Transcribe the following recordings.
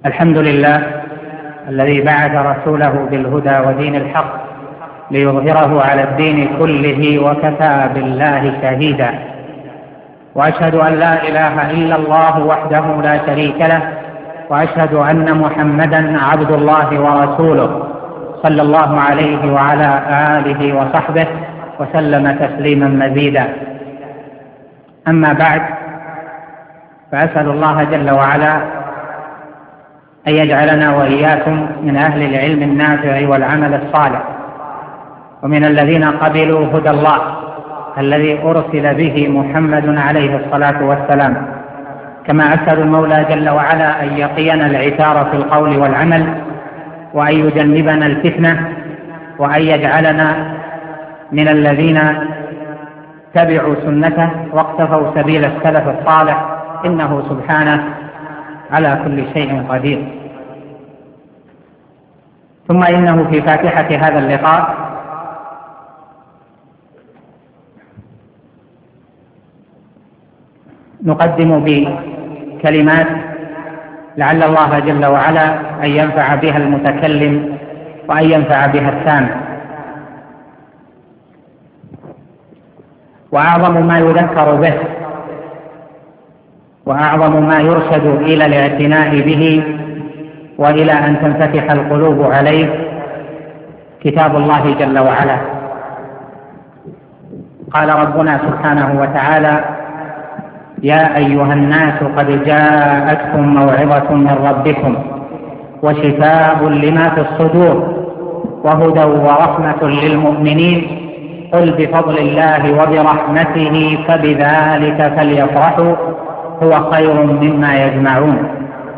الحمد لله الذي بعث رسوله بالهدى ودين الحق ليظهره على الدين كله وكفى بالله شهيدا، وأشهد أن لا إله إلا الله وحده لا شريك له، وأشهد أن محمدا عبد الله ورسوله صلى الله عليه وعلى آله وصحبه وسلم تسليما مزيدا. أما بعد، فأسأل الله جل وعلا أن يجعلنا وإياكم من أهل العلم النافع والعمل الصالح، ومن الذين قبلوا هدى الله الذي أرسل به محمد عليه الصلاة والسلام. كما أسأل المولى جل وعلا أن يقينا العثار في القول والعمل، وأن يجنبنا الفتنة، وأن يجعلنا من الذين تبعوا سنته واقتفوا سبيل السلف الصالح، إنه سبحانه على كل شيء قدير. ثم إنه في فاتحة هذا اللقاء نقدم بكلمات لعل الله جل وعلا أن ينفع بها المتكلم وأن ينفع بها السامع. وأعظم ما يذكر به وأعظم ما يرشد إلى الاعتناء به وإلى أن تنفتح القلوب عليه كتاب الله جل وعلا. قال ربنا سبحانه وتعالى: يا أيها الناس قد جاءتكم موعظة من ربكم وشفاء لما في الصدور وهدى ورحمة للمؤمنين قل بفضل الله وبرحمته فبذلك فليفرحوا هو خير مما يجمعون.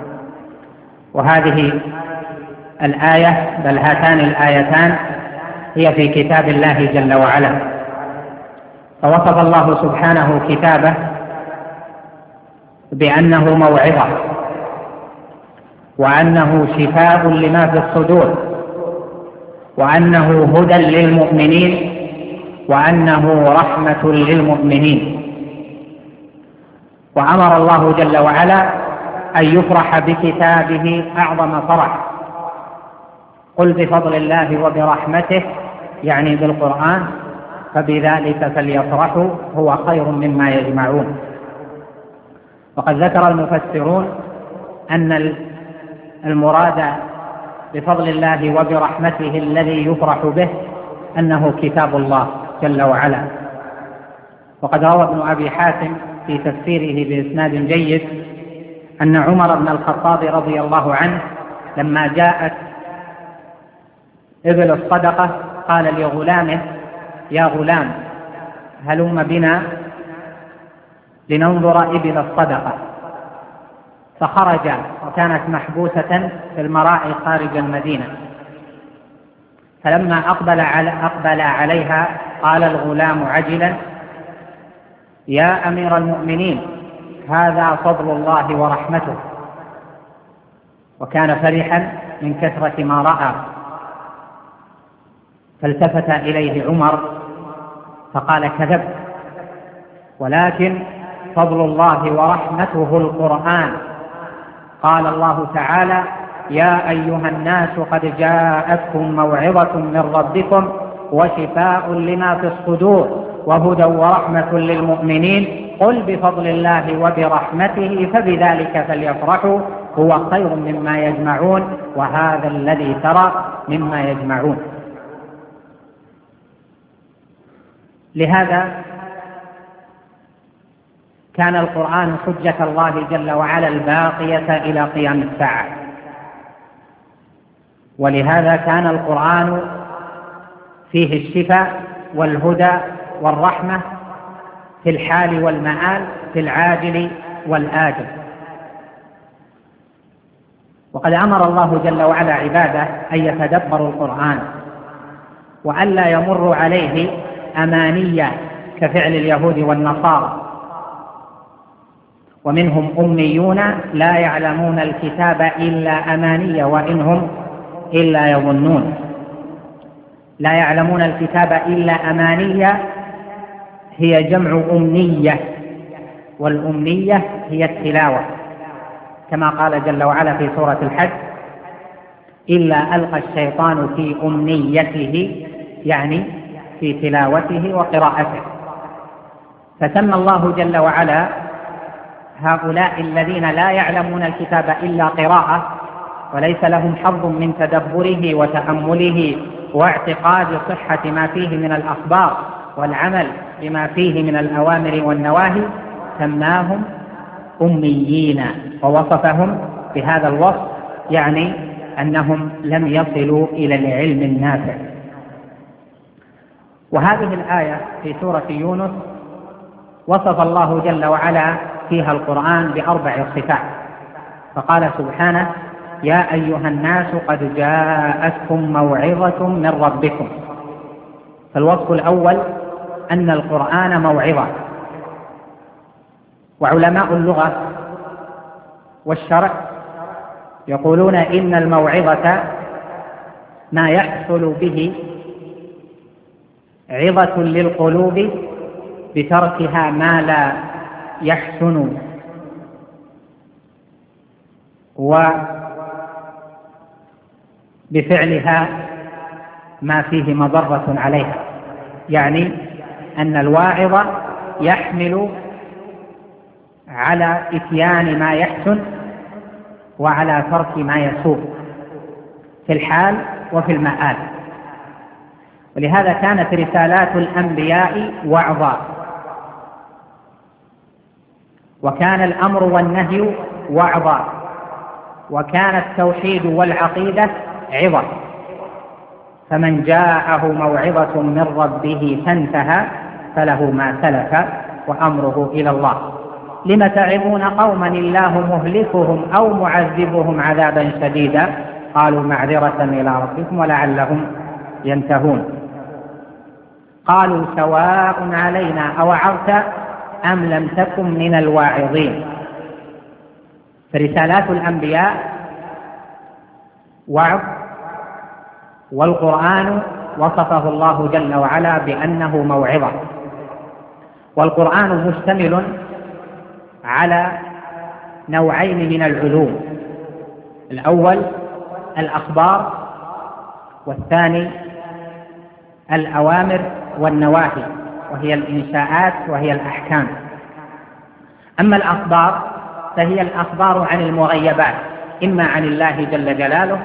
وهذه الآية بل هاتان الآيتان هي في كتاب الله جل وعلا. فوصف الله سبحانه كتابه بأنه موعظة، وأنه شفاء لما في الصدور، وأنه هدى للمؤمنين، وأنه رحمة للمؤمنين. وأمر الله جل وعلا أن يفرح بكتابه أعظم فرح. قل بفضل الله وبرحمته، يعني بالقرآن، فبذلك فليفرحوا هو خير مما يجمعون. وقد ذكر المفسرون أن المراد بفضل الله وبرحمته الذي يفرح به أنه كتاب الله جل وعلا. وقد روى ابن أبي حاتم في تفسيره بإسناد جيد أن عمر بن الخطاب رضي الله عنه لما جاءت إبل الصدقة قال لغلامه: يا غلام هلم بنا لننظر إبل الصدقة. فخرج، وكانت محبوسة في المراعي خارج المدينة. فلما أقبل عليها قال الغلام عجلا: يا أمير المؤمنين هذا فضل الله ورحمته. وكان فرحا من كثرة ما رأى. فالتفت إليه عمر فقال: كذبت، ولكن فضل الله ورحمته القرآن. قال الله تعالى: يا أيها الناس قد جاءتكم موعظة من ربكم وشفاء لما في الصدور وهدى ورحمة للمؤمنين قل بفضل الله وبرحمته فبذلك فليفرحوا هو خير مما يجمعون وهذا الذي ترى مما يجمعون. لهذا كان القرآن حجة الله جل وعلا الباقية إلى قيام الساعة. ولهذا كان القرآن فيه الشفاء والهدى والرحمة في الحال والمآل، في العاجل والآجل. وقد أمر الله جل وعلا عباده أن يتدبروا القرآن وألا يمروا عليه أمانية كفعل اليهود والنصارى. ومنهم أميون لا يعلمون الكتاب إلا أماني وإنهم إلا يظنون. لا يعلمون الكتاب إلا أماني هي جمع أمنية، والأمنية هي التلاوة. كما قال جل وعلا في سورة الحج: إلا ألقى الشيطان في أمنيته، يعني في تلاوته وقراءته. فسمى الله جل وعلا هؤلاء الذين لا يعلمون الكتاب إلا قراءة وليس لهم حظ من تدبره وتأمله واعتقاد صحة ما فيه من الأخبار والعمل بما فيه من الأوامر والنواهي، سماهم أميين ووصفهم بهذا الوصف، يعني أنهم لم يصلوا إلى العلم النافع. وهذه الآية في سورة يونس وصف الله جل وعلا فيها القرآن ب4 صفات، فقال سبحانه: يا أيها الناس قد جاءتكم موعظة من ربكم. فالوصف الأول أن القرآن موعظة. وعلماء اللغة والشرع يقولون إن الموعظة ما يحصل به عظة للقلوب بتركها ما لا يحسن وبفعلها ما فيه مضرة عليها، يعني أن الواعظ يحمل على إتيان ما يحسن وعلى ترك ما يسوء في الحال وفي المآل. ولهذا كانت رسالات الأنبياء وعظا، وكان الأمر والنهي وعظا، وكان التوحيد والعقيدة عظة. فمن جاءه موعظة من ربه فانتهى فله ما سلف وأمره إلى الله. لم تعظون قوما الله مهلكهم أو معذبهم عذابا شديدا قالوا معذرة إلى ربكم ولعلهم ينتهون. قالوا سواء علينا أوعظت أم لم تكن من الواعظين. فرسالات الأنبياء وعظ، والقرآن وصفه الله جل وعلا بأنه موعظة. والقرآن مشتمل على نوعين من العلوم: الأول الأخبار، والثاني الأوامر والنواهي، وهي الإنشاءات وهي الأحكام. أما الأخبار فهي الأخبار عن المغيبات، إما عن الله جل جلاله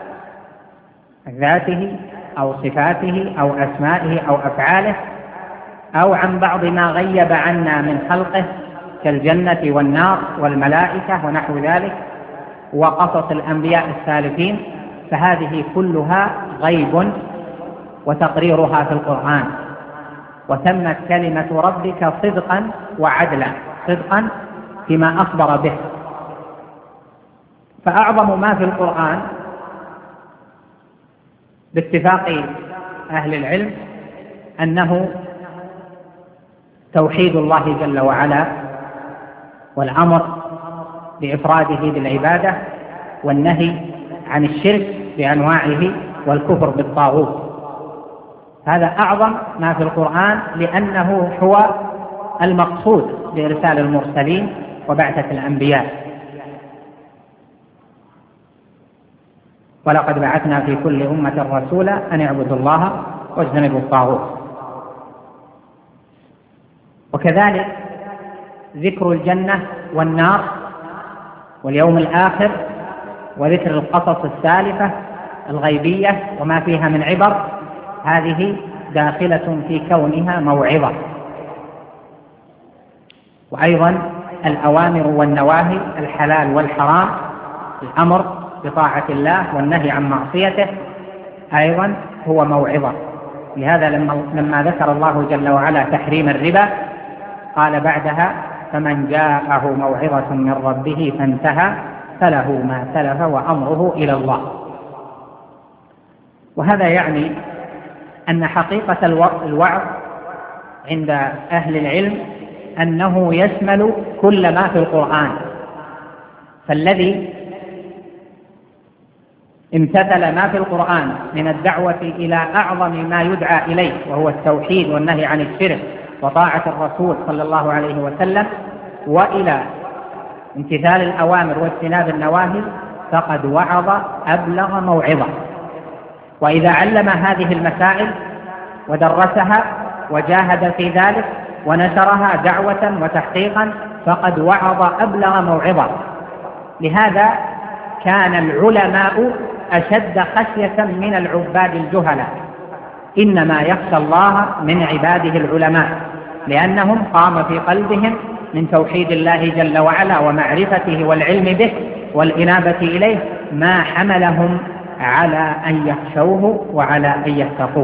ذاته أو صفاته أو أسمائه أو أفعاله، أو عن بعض ما غيب عنا من خلقه كالجنة والنار والملائكة ونحو ذلك، وقصص الأنبياء السالفين. فهذه كلها غيب وتقريرها في القرآن. وتمت كلمة ربك صدقا وعدلا، صدقا فيما أخبر به. فأعظم ما في القرآن باتفاق أهل العلم أنه توحيد الله جل وعلا، والأمر بإفراده بالعبادة، والنهي عن الشرك بأنواعه، والكفر بالطاغوت. هذا أعظم ما في القرآن، لأنه هو المقصود بإرسال المرسلين وبعثة الأنبياء. ولقد بعثنا في كل أمة رسولا أن اعبدوا الله واجتنبوا الطاغوت. وكذلك ذكر الجنة والنار واليوم الآخر، وذكر القصص السالفة الغيبية وما فيها من عبر، هذه داخلة في كونها موعظة. وأيضا الأوامر والنواهي، الحلال والحرام، الأمر بطاعة الله والنهي عن معصيته، أيضا هو موعظة. لهذا لما ذكر الله جل وعلا تحريم الربا قال بعدها: فمن جاءه موعظة من ربه فانتهى فله ما سلف وأمره إلى الله. وهذا يعني أن حقيقة الوعظ عند أهل العلم أنه يشمل كل ما في القرآن. فالذي امتثل ما في القرآن من الدعوة إلى أعظم ما يدعى إليه، وهو التوحيد والنهي عن الشرك وطاعة الرسول صلى الله عليه وسلم، وإلى امتثال الأوامر واجتناب النواهي فقد وعظ أبلغ موعظة. وإذا علم هذه المسائل ودرسها وجاهد في ذلك ونشرها دعوة وتحقيقا فقد وعظ أبلغ موعظة. لهذا كان العلماء أشد خشية من العباد الجهلاء، إنما يخشى الله من عباده العلماء، لأنهم قام في قلبهم من توحيد الله جل وعلا ومعرفته والعلم به والإنابة إليه ما حملهم على أن يخشوه وعلى أن يتقوه.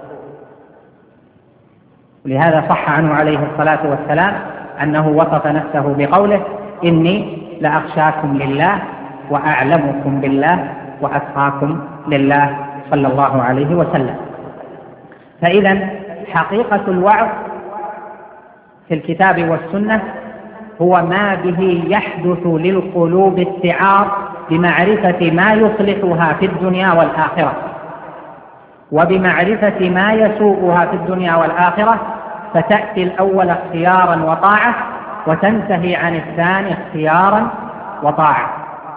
لهذا صح عنه عليه الصلاة والسلام أنه وصف نفسه بقوله: إني لأخشاكم لله وأعلمكم بالله وأتقاكم لله، صلى الله عليه وسلم. فإذا حقيقة الوعظ في الكتاب والسنة هو ما به يحدث للقلوب استعار بمعرفة ما يصلحها في الدنيا والآخرة، وبمعرفة ما يسوءها في الدنيا والآخرة، فتأتي الأول اختيارا وطاعة وتنتهي عن الثاني اختيارا وطاعة.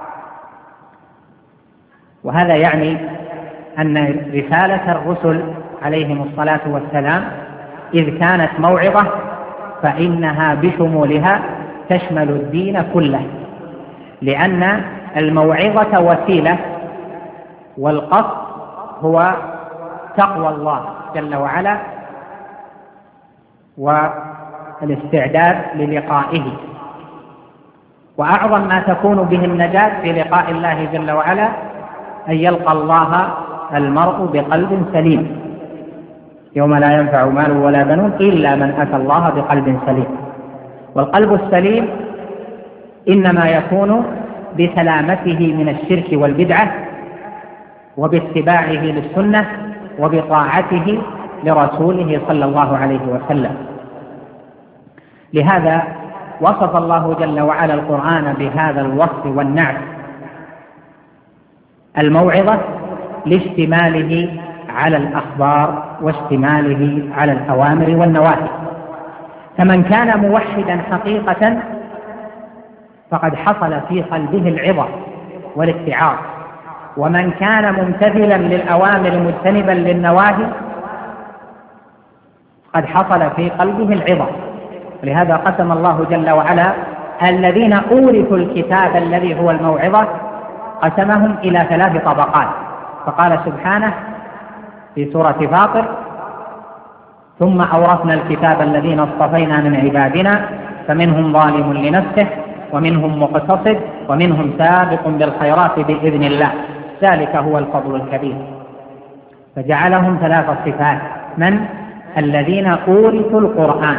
وهذا يعني أن رسالة الرسل عليهم الصلاة والسلام إذ كانت موعظة فإنها بشمولها تشمل الدين كله، لأن الموعظة وسيلة والقصد هو تقوى الله جل وعلا والاستعداد للقائه. وأعظم ما تكون به النجاة في لقاء الله جل وعلا أن يلقى الله المرء بقلب سليم، يوم لا ينفع مال ولا بنون إلا من أتى الله بقلب سليم. والقلب السليم إنما يكون بسلامته من الشرك والبدعة وباتباعه للسنة وبطاعته لرسوله صلى الله عليه وسلم. لهذا وصف الله جل وعلا القرآن بهذا الوصف والنعت: الموعظة لاشتماله على الأخبار واشتماله على الأوامر والنواهي. فمن كان موحدا حقيقة فقد حصل في قلبه العظة والاتعاظ، ومن كان ممتثلا للأوامر مجتنبا للنواهي قد حصل في قلبه العظة. ولهذا قسم الله جل وعلا الذين أورثوا الكتاب الذي هو الموعظة قسمهم إلى 3 طبقات، فقال سبحانه في سورة فاطر: ثم أورثنا الكتاب الذين اصطفينا من عبادنا فمنهم ظالم لنفسه ومنهم مقتصد ومنهم سابق بالخيرات بإذن الله ذلك هو الفضل الكبير. فجعلهم 3 صفات: من الذين أورثوا القرآن،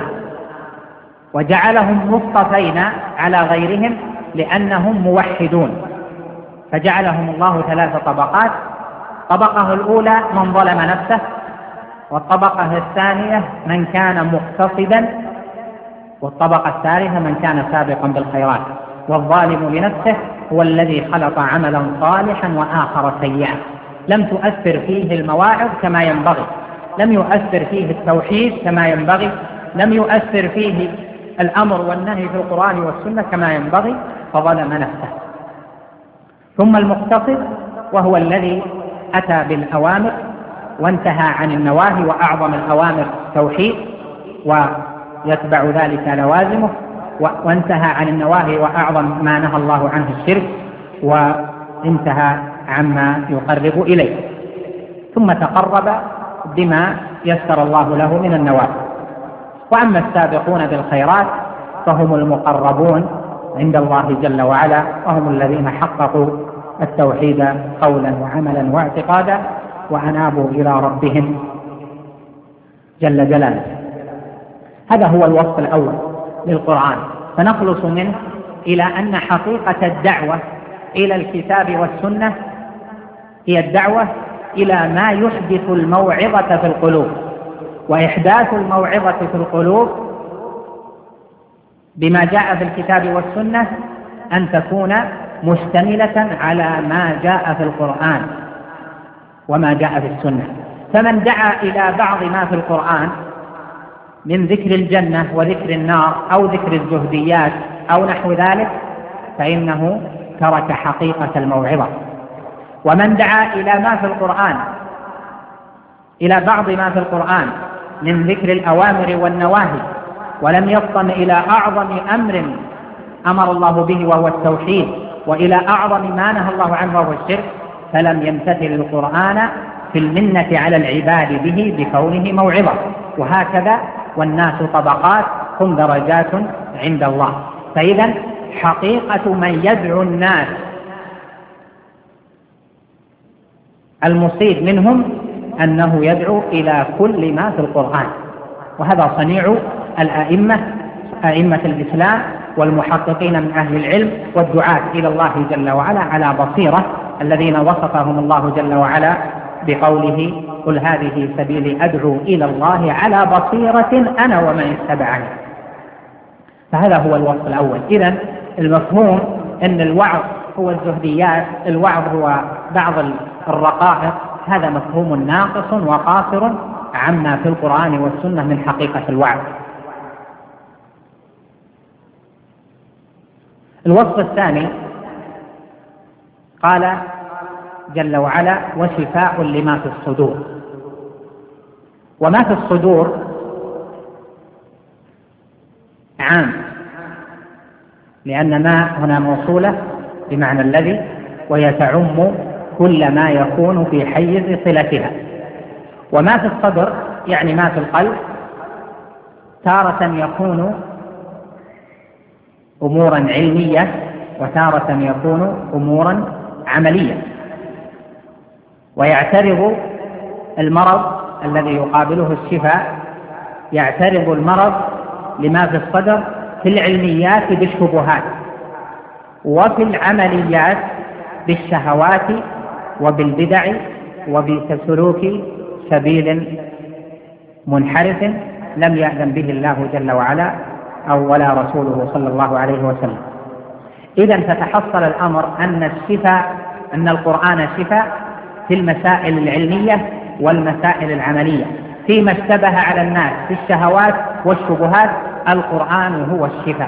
وجعلهم مصطفين على غيرهم لأنهم موحدون، فجعلهم الله 3 طبقات: الطبقة الأولى من ظلم نفسه، والطبقة الثانية من كان مقتصدا، والطبقة الثالثة من كان سابقا بالخيرات. والظالم لنفسه هو الذي خلط عملا صالحا وآخر سيئا، لم تؤثر فيه المواعظ كما ينبغي، لم يؤثر فيه التوحيد كما ينبغي، لم يؤثر فيه الأمر والنهي في القرآن والسنة كما ينبغي، فظلم نفسه. ثم المقتصد وهو الذي أتى بالأوامر وانتهى عن النواهي، وأعظم الأوامر توحيد ويتبع ذلك لوازمه، وانتهى عن النواهي وأعظم ما نهى الله عنه الشرك، وانتهى عما يقرب إليه، ثم تقرب بما يسر الله له من النواهي. وأما السابقون بالخيرات فهم المقربون عند الله جل وعلا، وهم الذين حققوا التوحيد قولا وعملا واعتقادا وأنابوا إلى ربهم جل جلاله. هذا هو الوصف الأول للقرآن، فنخلص منه إلى أن حقيقة الدعوة إلى الكتاب والسنة هي الدعوة إلى ما يحدث الموعظة في القلوب. وإحداث الموعظة في القلوب بما جاء في الكتاب والسنة أن تكون مشتملة على ما جاء في القرآن وما جاء في السنة. فمن دعا إلى بعض ما في القرآن من ذكر الجنة وذكر النار أو ذكر الزهديات أو نحو ذلك فإنه ترك حقيقة الموعظة. ومن دعا إلى ما في القرآن، إلى بعض ما في القرآن من ذكر الأوامر والنواهي، ولم يفطن إلى أعظم أمر أمر الله به وهو التوحيد، وإلى أعظم ما نهى الله عنه وهو الشرك، فلم يمتثل القرآن في المنة على العباد به بكونه موعظة. وهكذا والناس طبقات هم درجات عند الله. فإذا حقيقة من يدعو الناس المصيب منهم أنه يدعو إلى كل ما في القرآن، وهذا صنيع الأئمة، أئمة الإسلام والمحققين من أهل العلم والدعاة إلى الله جل وعلا على بصيرة، الذين وصفهم الله جل وعلا بقوله: قل هذه سبيلي أدعو إلى الله على بصيرة أنا ومن اتبعني. فهذا هو الوصف الأول. إذن المفهوم أن الوعظ هو الزهديات، الوعظ هو بعض الرقائق، هذا مفهوم ناقص وقاصر عما في القرآن والسنة من حقيقة الوعظ. الوصف الثاني قال جل وعلا: وشفاء لما في الصدور. وما في الصدور عام، لأن ما هنا موصولة بمعنى الذي، وهي تعم كل ما يكون في حيز صلتها. وما في الصدر يعني ما في القلب، تارة يكون أمورا علمية، وتارة يكون أمورا عملية. ويعترض المرض الذي يقابله الشفاء، يعترض المرض لما في الصدر في العلميات بالشبهات، وفي العمليات بالشهوات وبالبدع وبسلوك سبيل منحرف لم يأذن به الله جل وعلا أو ولا رسوله صلى الله عليه وسلم. إذن فتحصل الأمر أن القرآن شفاء في المسائل العلمية والمسائل العملية. فيما اشتبه على الناس في الشهوات والشبهات القرآن هو الشفاء،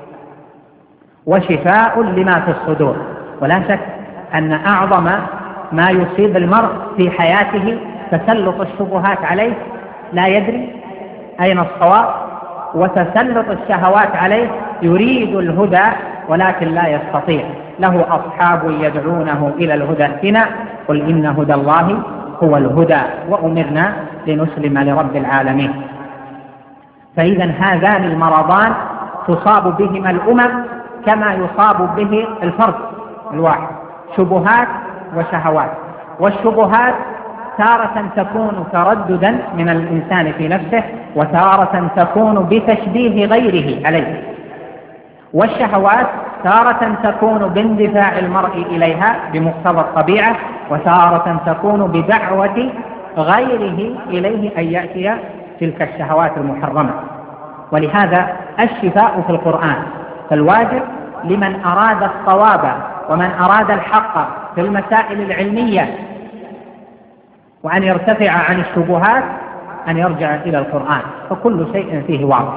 وشفاء لما في الصدور. ولا شك أن أعظم ما يصيب المرء في حياته تسلط الشبهات عليه، لا يدري أين الصواب، وتسلط الشهوات عليه، يريد الهدى ولكن لا يستطيع. له أصحاب يدعونه إلى الهدى ائتنا، قل إن هدى الله هو الهدى وأمرنا لنسلم لرب العالمين. فإذا هذان المرضان تصاب بهما الأمم كما يصاب به الفرد الواحد، شبهات وشهوات. والشبهات تارة تكون ترددا من الإنسان في نفسه، وتارة تكون بتشبيه غيره عليه. والشهوات تارة تكون باندفاع المرء إليها بمقتضى الطبيعة، وتارة تكون بدعوة غيره إليه أن يأتي تلك الشهوات المحرمة. ولهذا الشفاء في القرآن. فالواجب لمن أراد الصواب ومن أراد الحق في المسائل العلمية وأن يرتفع عن الشبهات أن يرجع إلى القرآن، فكل شيء فيه واضح.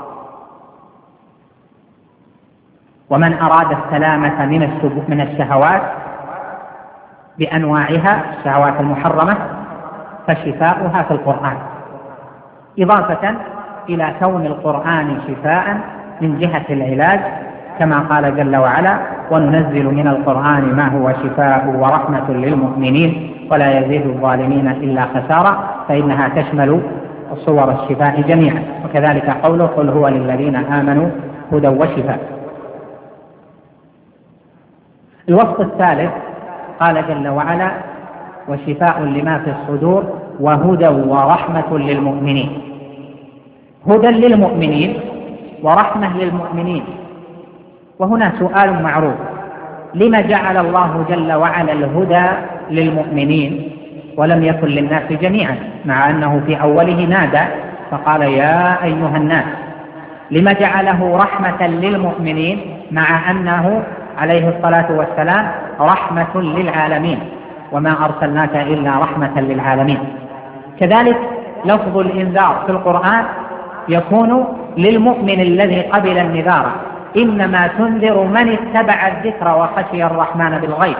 ومن أراد السلامة من الشهوات بأنواعها، الشهوات المحرمة، فشفاؤها في القرآن، إضافة إلى كون القرآن شفاء من جهة العلاج، كما قال جل وعلا: وننزل من القرآن ما هو شفاء ورحمة للمؤمنين ولا يزيد الظالمين إلا خسارة، فإنها تشمل صور الشفاء جميعا. وكذلك قوله: قل هو للذين آمنوا هدى وشفاء. الوصف الثالث قال جل وعلا: وشفاء لما في الصدور وهدى ورحمة للمؤمنين. هدى للمؤمنين ورحمة للمؤمنين. وهنا سؤال معروف: لما جعل الله جل وعلا الهدى للمؤمنين ولم يكن للناس جميعا، مع أنه في أوله نادى فقال: يا أيها الناس؟ لما جعله رحمة للمؤمنين مع أنه عليه الصلاة والسلام رحمة للعالمين، وما أرسلناك إلا رحمة للعالمين. كذلك لفظ الإنذار في القرآن يكون للمؤمن الذي قبل النذار، إنما تنذر من اتبع الذكر وخشي الرحمن بالغيب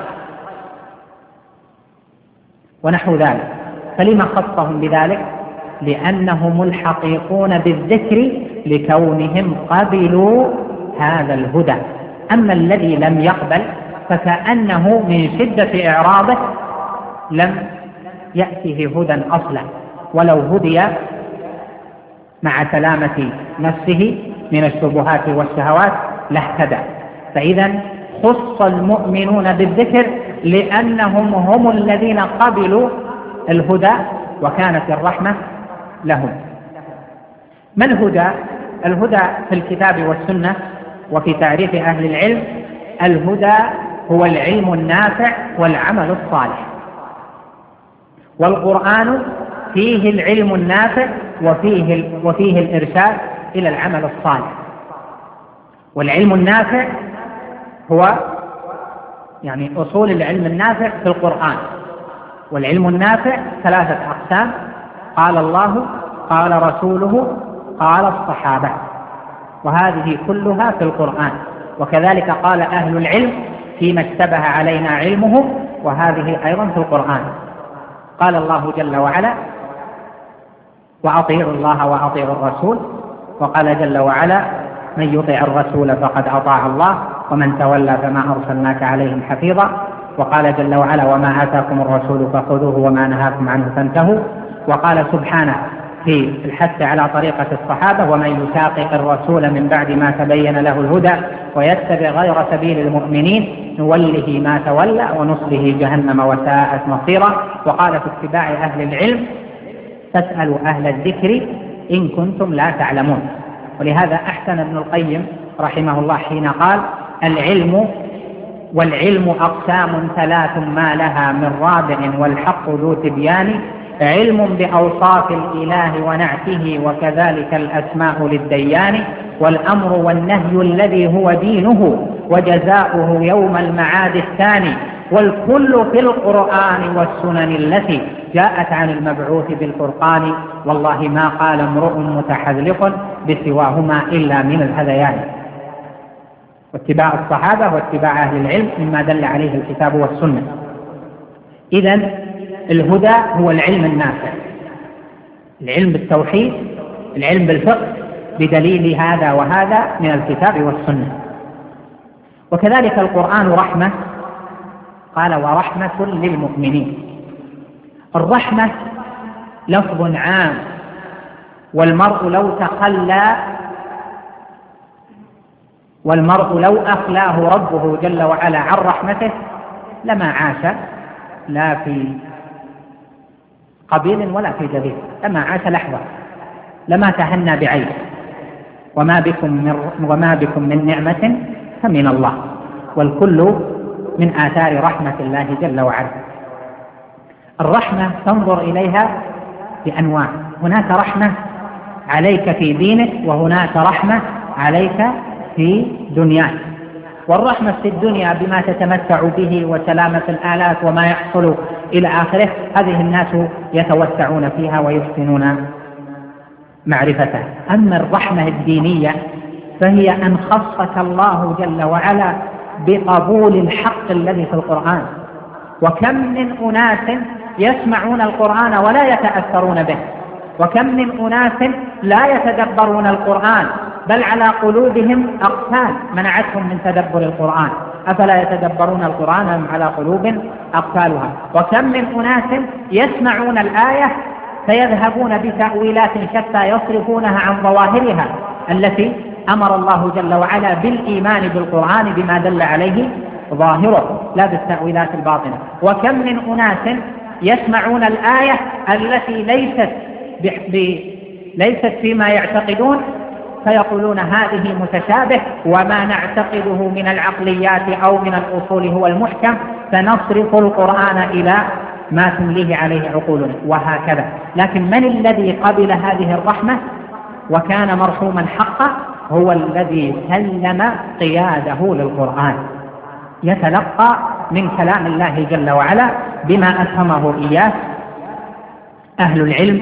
ونحو ذلك. فلما خصهم بذلك؟ لأنهم الحقيقون بالذكر لكونهم قبلوا هذا الهدى. أما الذي لم يقبل فكأنه من شدة إعراضه لم يأته هدى أصلا، ولو هدي مع سلامة نفسه من الشبهات والشهوات لاهتدى. فإذا خص المؤمنون بالذكر لأنهم هم الذين قبلوا الهدى وكانت الرحمة لهم. ما الهدى؟ الهدى في الكتاب والسنة وفي تعريف أهل العلم: الهدى هو العلم النافع والعمل الصالح. والقرآن فيه العلم النافع وفيه الإرشاد إلى العمل الصالح. والعلم النافع هو يعني أصول العلم النافع في القرآن. والعلم النافع 3 أقسام: قال الله، قال رسوله، قال الصحابة، وهذه كلها في القرآن. وكذلك قال أهل العلم فيما اشتبه علينا علمه، وهذه أيضا في القرآن. قال الله جل وعلا: وأطيعوا الله وأطيعوا الرسول. وقال جل وعلا: من يطع الرسول فقد أطاع الله ومن تولى فما أرسلناك عليهم حفيظا. وقال جل وعلا: وما آتاكم الرسول فخذوه وما نهاكم عنه فانتهوا. وقال سبحانه في الحث على طريقة الصحابة: ومن يشاقق الرسول من بعد ما تبين له الهدى ويتبع غير سبيل المؤمنين نوله ما تولى ونصله جهنم وساءت مصيرا. وقال في اتباع أهل العلم: فاسألوا أهل الذكر إن كنتم لا تعلمون. ولهذا أحسن ابن القيم رحمه الله حين قال: والعلم أقسام 3 ما لها من رابع والحق ذو تبيان: علم بأوصاف الإله ونعته وكذلك الأسماء للديان، والأمر والنهي الذي هو دينه وجزاؤه يوم المعاد الثاني، والكل في القرآن والسنن التي جاءت عن المبعوث بالفرقان، والله ما قال امرؤ متحذلق بسواهما إلا من الهذيان. واتباع الصحابة واتباع أهل العلم مما دل عليه الكتاب والسنة. إذن الهدى هو العلم النافع، العلم بالتوحيد، العلم بالفقه بدليل هذا وهذا من الكتاب والسنة. وكذلك القرآن رحمة، قال: ورحمة للمؤمنين. الرحمة لفظ عام، والمرء لو أخلاه ربه جل وعلا عن رحمته لما عاش لا في قبيل ولا في جبيل، لما عاش لحظة، لما تهنى بعيش. وما بكم من نعمة فمن الله، والكل من آثار رحمة الله جل وعلا. الرحمة تنظر إليها بأنواع: هناك رحمة عليك في دينك، وهناك رحمة عليك في دنياك. والرحمة في الدنيا بما تتمتع به وسلامة الآلات وما يحصل إلى آخره، هذه الناس يتوسعون فيها ويحسنون معرفتها. أما الرحمة الدينية فهي أن خصك الله جل وعلا بقبول الحق الذي في القرآن. وكم من أناس يسمعون القرآن ولا يتأثرون به، وكم من أناس لا يتدبرون القرآن، بل على قلوبهم أقفال منعتهم من تدبر القرآن. أفلا يتدبرون القرآن أم على قلوب أقفالها؟ وكم من أناس يسمعون الآية فيذهبون بتأويلات شتى يصرفونها عن ظواهرها التي أمر الله جل وعلا بالإيمان بالقرآن بما دل عليه ظاهره، لا بالتأويلات الباطنة. وكم من أناس يسمعون الآية التي ليست فيما يعتقدون فيقولون هذه متشابه، وما نعتقده من العقليات أو من الأصول هو المحكم، فنصرف القرآن إلى ما تمليه عليه عقولنا، وهكذا. لكن من الذي قبل هذه الرحمة وكان مرحوما حقا؟ هو الذي سلم قياده للقرآن، يتلقى من كلام الله جل وعلا بما أفهمه إياه أهل العلم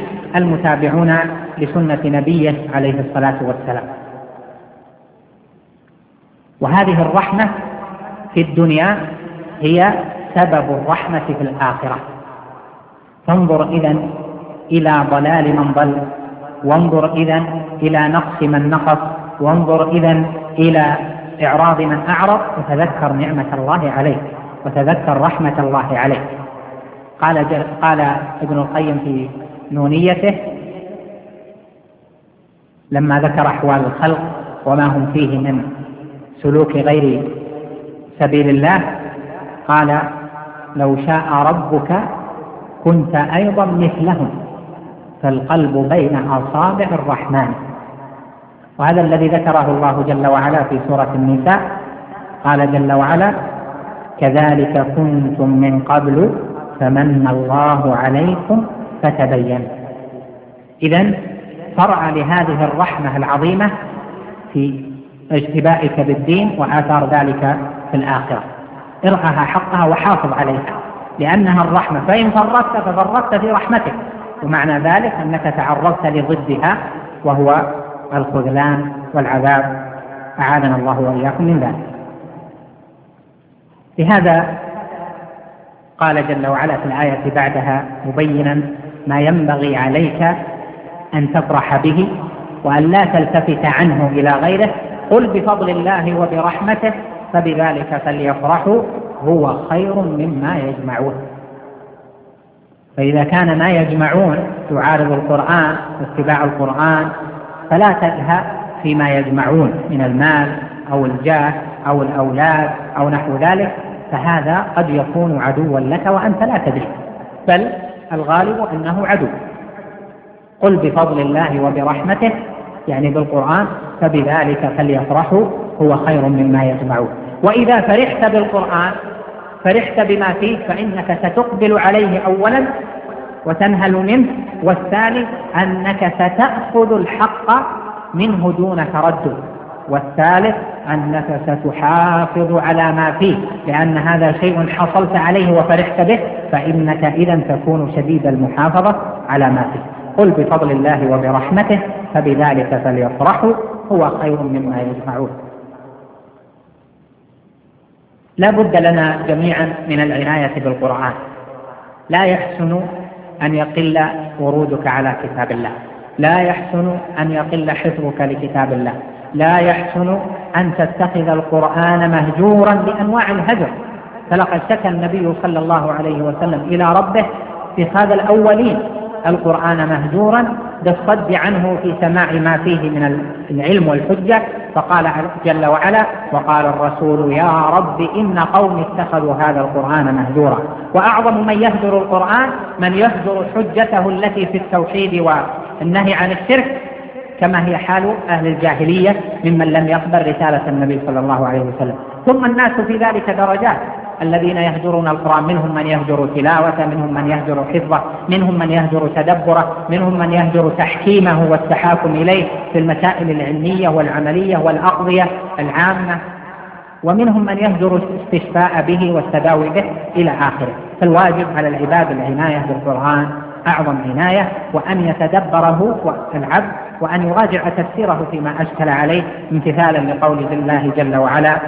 المتابعون لسنة نبيه عليه الصلاة والسلام. وهذه الرحمة في الدنيا هي سبب الرحمة في الآخرة. فانظر إذن إلى ضلال من ضل، وانظر إذن إلى نقص من نقص، وانظر إذن إلى إعراض من أعرض، وتذكر نعمة الله عليك وتذكر رحمة الله عليك. قال ابن القيم في نونيته لما ذكر أحوال الخلق وما هم فيه من سلوك غير سبيل الله، قال: لو شاء ربك كنت أيضا مثلهم، فالقلب بين أصابع الرحمن. وهذا الذي ذكره الله جل وعلا في سورة النساء. قال جل وعلا: كذلك كنتم من قبل فمن الله عليكم فتبينوا. إذن فرع لهذه الرحمة العظيمة في اجتبائك بالدين وآثار ذلك في الآخرة. ارعها حقها وحافظ عليها، لأنها الرحمة، فإن فرطت ففرطت في رحمتك، ومعنى ذلك أنك تعرضت لضدها وهو الخذلان والعذاب، أعاذنا الله وإياكم من ذلك. لهذا قال جل وعلا في الآية بعدها مبينا ما ينبغي عليك أن تفرح به وأن لا تلتفت عنه إلى غيره. قل بفضل الله وبرحمته فبذلك فليفرحوا هو خير مما يجمعون. فإذا كان ما يجمعون يعارض القرآن واتباع القرآن، فلا تلهى فيما يجمعون من المال أو الجاه أو الأولاد أو نحو ذلك، فهذا قد يكون عدوا لك وأنت لا تدري، بل الغالب أنه عدو. قل بفضل الله وبرحمته، يعني بالقرآن، فبذلك فليفرحوا هو خير مما يجمعون. وإذا فرحت بالقرآن فرحت بما فيه، فإنك ستقبل عليه أولا وتنهل منه، والثاني أنك ستأخذ الحق منه دون تردد، والثالث أنك ستحافظ على ما فيه، لأن هذا شيء حصلت عليه وفرحت به، فإنك إذا تكون شديد المحافظة على ما فيه. قل بفضل الله وبرحمته فبذلك فليفرحوا هو خير مما يجمعون. لا بد لنا جميعا من العناية بالقرآن. لا يحسن أن يقل ورودك على كتاب الله، لا يحسن أن يقل حفظك لكتاب الله، لا يحسن أن تتخذ القرآن مهجورا بأنواع الهجر. فلقد شكى النبي صلى الله عليه وسلم إلى ربه في هذا الأولين القرآن مهجورا بالصد عنه في سماع ما فيه من العلم والحجة، فقال جل وعلا: وقال الرسول يا رب إن قوم اتخذوا هذا القرآن مهجورا. وأعظم من يهجر القرآن من يهجر حجته التي في التوحيد والنهي عن الشرك، كما هي حال أهل الجاهلية ممن لم يقبل رسالة النبي صلى الله عليه وسلم. ثم الناس في ذلك درجات، الذين يهجرون القرآن منهم من يهجر تلاوته، منهم من يهجر حفظه، منهم من يهجر تدبره، منهم من يهجر تحكيمه والتحاكم إليه في المسائل العلمية والعملية والأقضية العامة، ومنهم من يهجر الاستشفاء به والتداوي به إلى آخره. فالواجب على العباد العناية بالقرآن أعظم عناية، وأن يتدبره العبد وأن يراجع تفسيره فيما أشكل عليه، امتثالا لقول الله جل وعلا: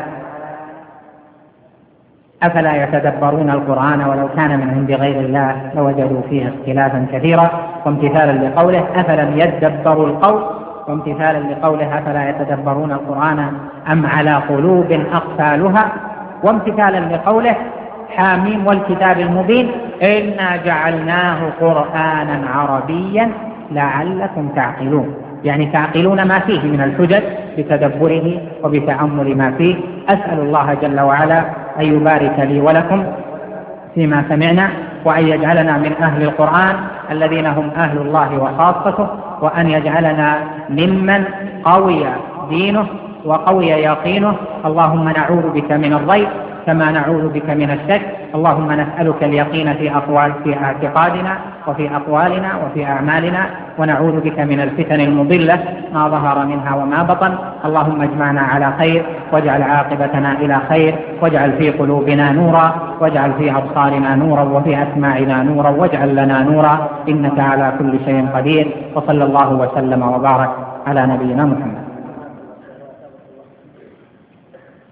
أفلا يتدبرون القرآن ولو كان من عند غير الله لوجدوا فيه اختلافا كثيرا، وامتثالا لقوله: أفلم يدبروا القول، وامتثالا لقوله: أفلا يتدبرون القرآن أم على قلوب أقفالها، وامتثالا لقوله: حاميم والكتاب المبين إنا جعلناه قرآنا عربيا لعلكم تعقلون، يعني تعقلون ما فيه من الحجج بتدبره وبتأمل ما فيه. أسأل الله جل وعلا أن يبارك لي ولكم فيما سمعنا، وأن يجعلنا من أهل القرآن الذين هم أهل الله وخاصته، وأن يجعلنا ممن قوي دينه وقوي يقينه. اللهم نعوذ بك من الضيق كما نعوذ بك من الشك. اللهم نسألك اليقين في اعتقادنا وفي أقوالنا وفي أعمالنا، ونعوذ بك من الفتن المضلة ما ظهر منها وما بطن. اللهم اجمعنا على خير، واجعل عاقبتنا إلى خير، واجعل في قلوبنا نورا، واجعل في أبصارنا نورا، وفي أسماعنا نورا، واجعل لنا نورا، إنك على كل شيء قدير. وصلى الله وسلم وبارك على نبينا محمد.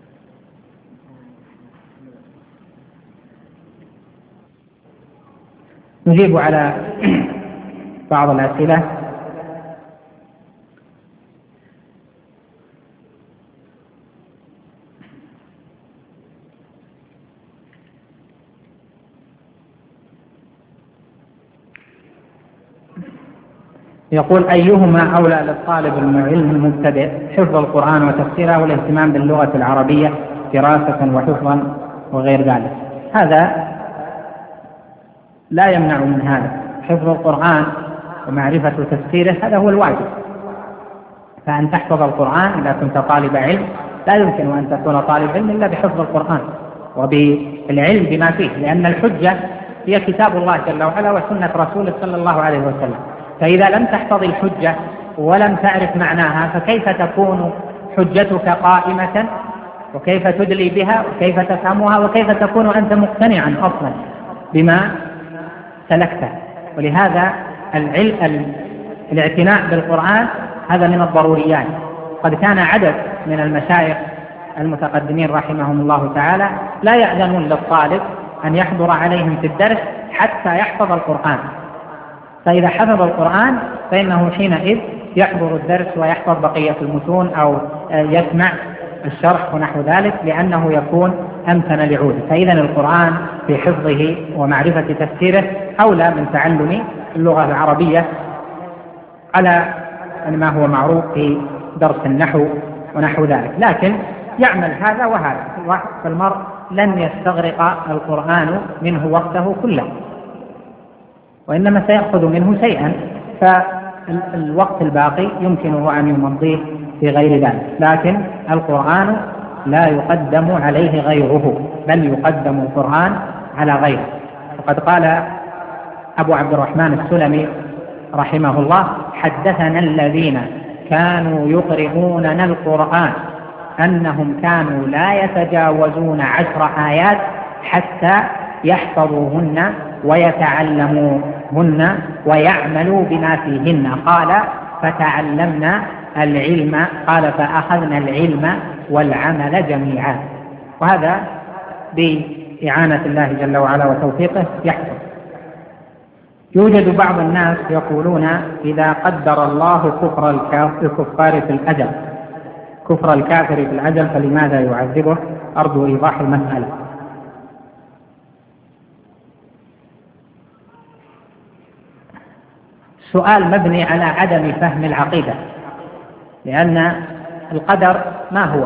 نجيب على بعض الأسئلة. يقول: أيهما أولى للطالب العلم المبتدئ، حفظ القرآن وتفسيره والاهتمام باللغة العربية دراسة وحفظا وغير ذلك؟ هذا لا يمنع من هذا. حفظ القرآن ومعرفة تفسيره هذا هو الواجب، فأن تحفظ القرآن إذا كنت طالب علم لا يمكن أن تكون طالب علم إلا بحفظ القرآن وبالعلم بما فيه، لأن الحجة هي كتاب الله جل وعلا وسنة رسوله صلى الله عليه وسلم. فإذا لم تحفظ الحجة ولم تعرف معناها فكيف تكون حجتك قائمة، وكيف تدلي بها، وكيف تفهمها، وكيف تكون أنت مقتنعا أصلا بما سلكته؟ ولهذا الاعتناء بالقرآن هذا من الضروريات. قد كان عدد من المشايخ المتقدمين رحمهم الله تعالى لا يأذنون للطالب أن يحضر عليهم في الدرس حتى يحفظ القرآن، فإذا حفظ القرآن فإنه حينئذ يحضر الدرس ويحفظ بقية المتون أو يسمع الشرح ونحو ذلك، لأنه يكون أمكن لعوده. فإذا القرآن في حفظه ومعرفة تفسيره أولى من تعلم اللغة العربية على ما هو معروف في درس النحو ونحو ذلك. لكن يعمل هذا وهذا، فالمرء لن يستغرق القرآن منه وقته كله، وإنما سيأخذ منه شيئا، فالوقت الباقي يمكنه أن يمضيه في غير ذلك. لكن القرآن لا يقدم عليه غيره، بل يقدم القرآن على غيره. وقد قال أبو عبد الرحمن السلمي رحمه الله: حدثنا الذين كانوا يقرؤوننا القرآن أنهم كانوا لا يتجاوزون 10 آيات حتى يحفظوهن ويتعلموهن ويعملوا بما فيهن. قال: فتعلمنا العلم، قال: فأخذنا العلم والعمل جميعا. وهذا بإعانة الله جل وعلا وتوفيقه يحصل. يوجد بعض الناس يقولون: إذا قدر الله كفر الكفار في الأجل، كفر الكافر في الأجل، فلماذا يعذبه؟ أرجو إيضاح المسألة. سؤال مبني على عدم فهم العقيدة، لأن القدر ما هو؟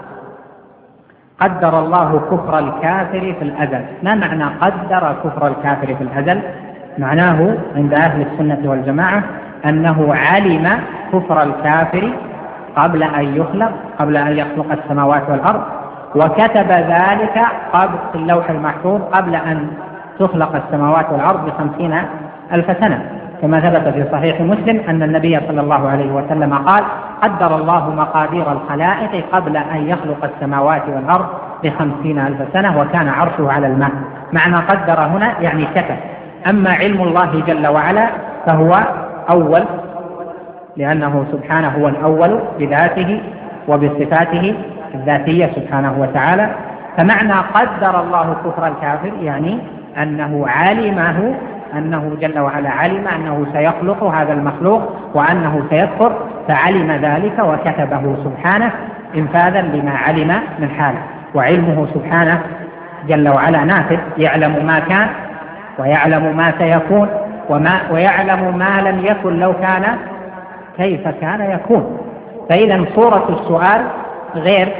قدر الله كفر الكافر في الأزل. ما معنى قدر كفر الكافر في الأزل؟ معناه عند أهل السنة والجماعة أنه علم كفر الكافر قبل أن يخلق السماوات والأرض، وكتب ذلك قبل في اللوح المحفوظ قبل أن تخلق السماوات والأرض ب50,000 سنة، كما ثبت في صحيح مسلم أن النبي صلى الله عليه وسلم قال: قدر الله مقادير الخلائق قبل أن يخلق السماوات والأرض ب50,000 سنة وكان عرشه على الماء. معنى قدر هنا يعني كتب. أما علم الله جل وعلا فهو أول، لأنه سبحانه هو الأول بذاته وبصفاته الذاتية سبحانه وتعالى. فمعنى قدر الله كفر الكافر يعني أنه علمه، أنه جل وعلا علم أنه سيخلق هذا المخلوق وأنه سيكفر، فعلم ذلك وكتبه سبحانه انفاذا لما علم من حاله. وعلمه سبحانه جل وعلا نافذ، يعلم ما كان ويعلم ما سيكون ويعلم ما لم يكن لو كان كيف كان يكون. فإذا صورة السؤال غير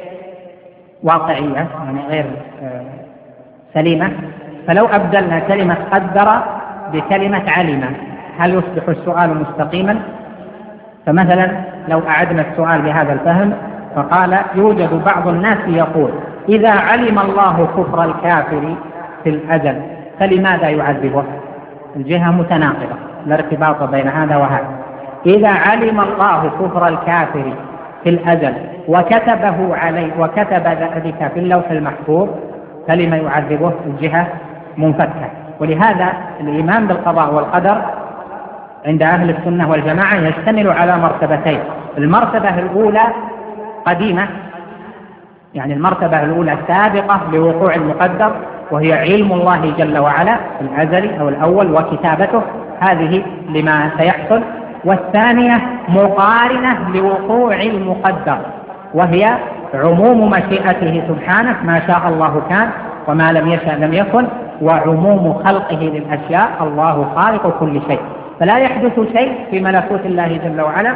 واقعية، يعني غير سليمة. فلو أبدلنا كلمة قدر بكلمة علم هل يصبح السؤال مستقيما؟ فمثلا لو أعدنا السؤال بهذا الفهم فقال: يوجد بعض الناس يقول: إذا علم الله كفر الكافر في الأزل فلماذا يعذبه؟ الجهة متناقضة، لا ارتباط بين هذا وهذا. إذا علم الله كفر الكافر في الأزل وكتبه عليه وكتب ذلك في اللوح المحفوظ فلما يعذبه؟ الجهة منفكة. ولهذا الإيمان بالقضاء والقدر عند أهل السنة والجماعة يشتمل على مرتبتين. المرتبة الأولى قديمة، يعني المرتبة الأولى سابقة لوقوع المقدر، وهي علم الله جل وعلا الأزلي أو الأول وكتابته هذه لما سيحصل، والثانية مقارنة لوقوع المقدر وهي عموم مشيئته سبحانه، ما شاء الله كان وما لم يشأ لم يكن، وعموم خلقه للأشياء، الله خالق كل شيء، فلا يحدث شيء في ملكوت الله جل وعلا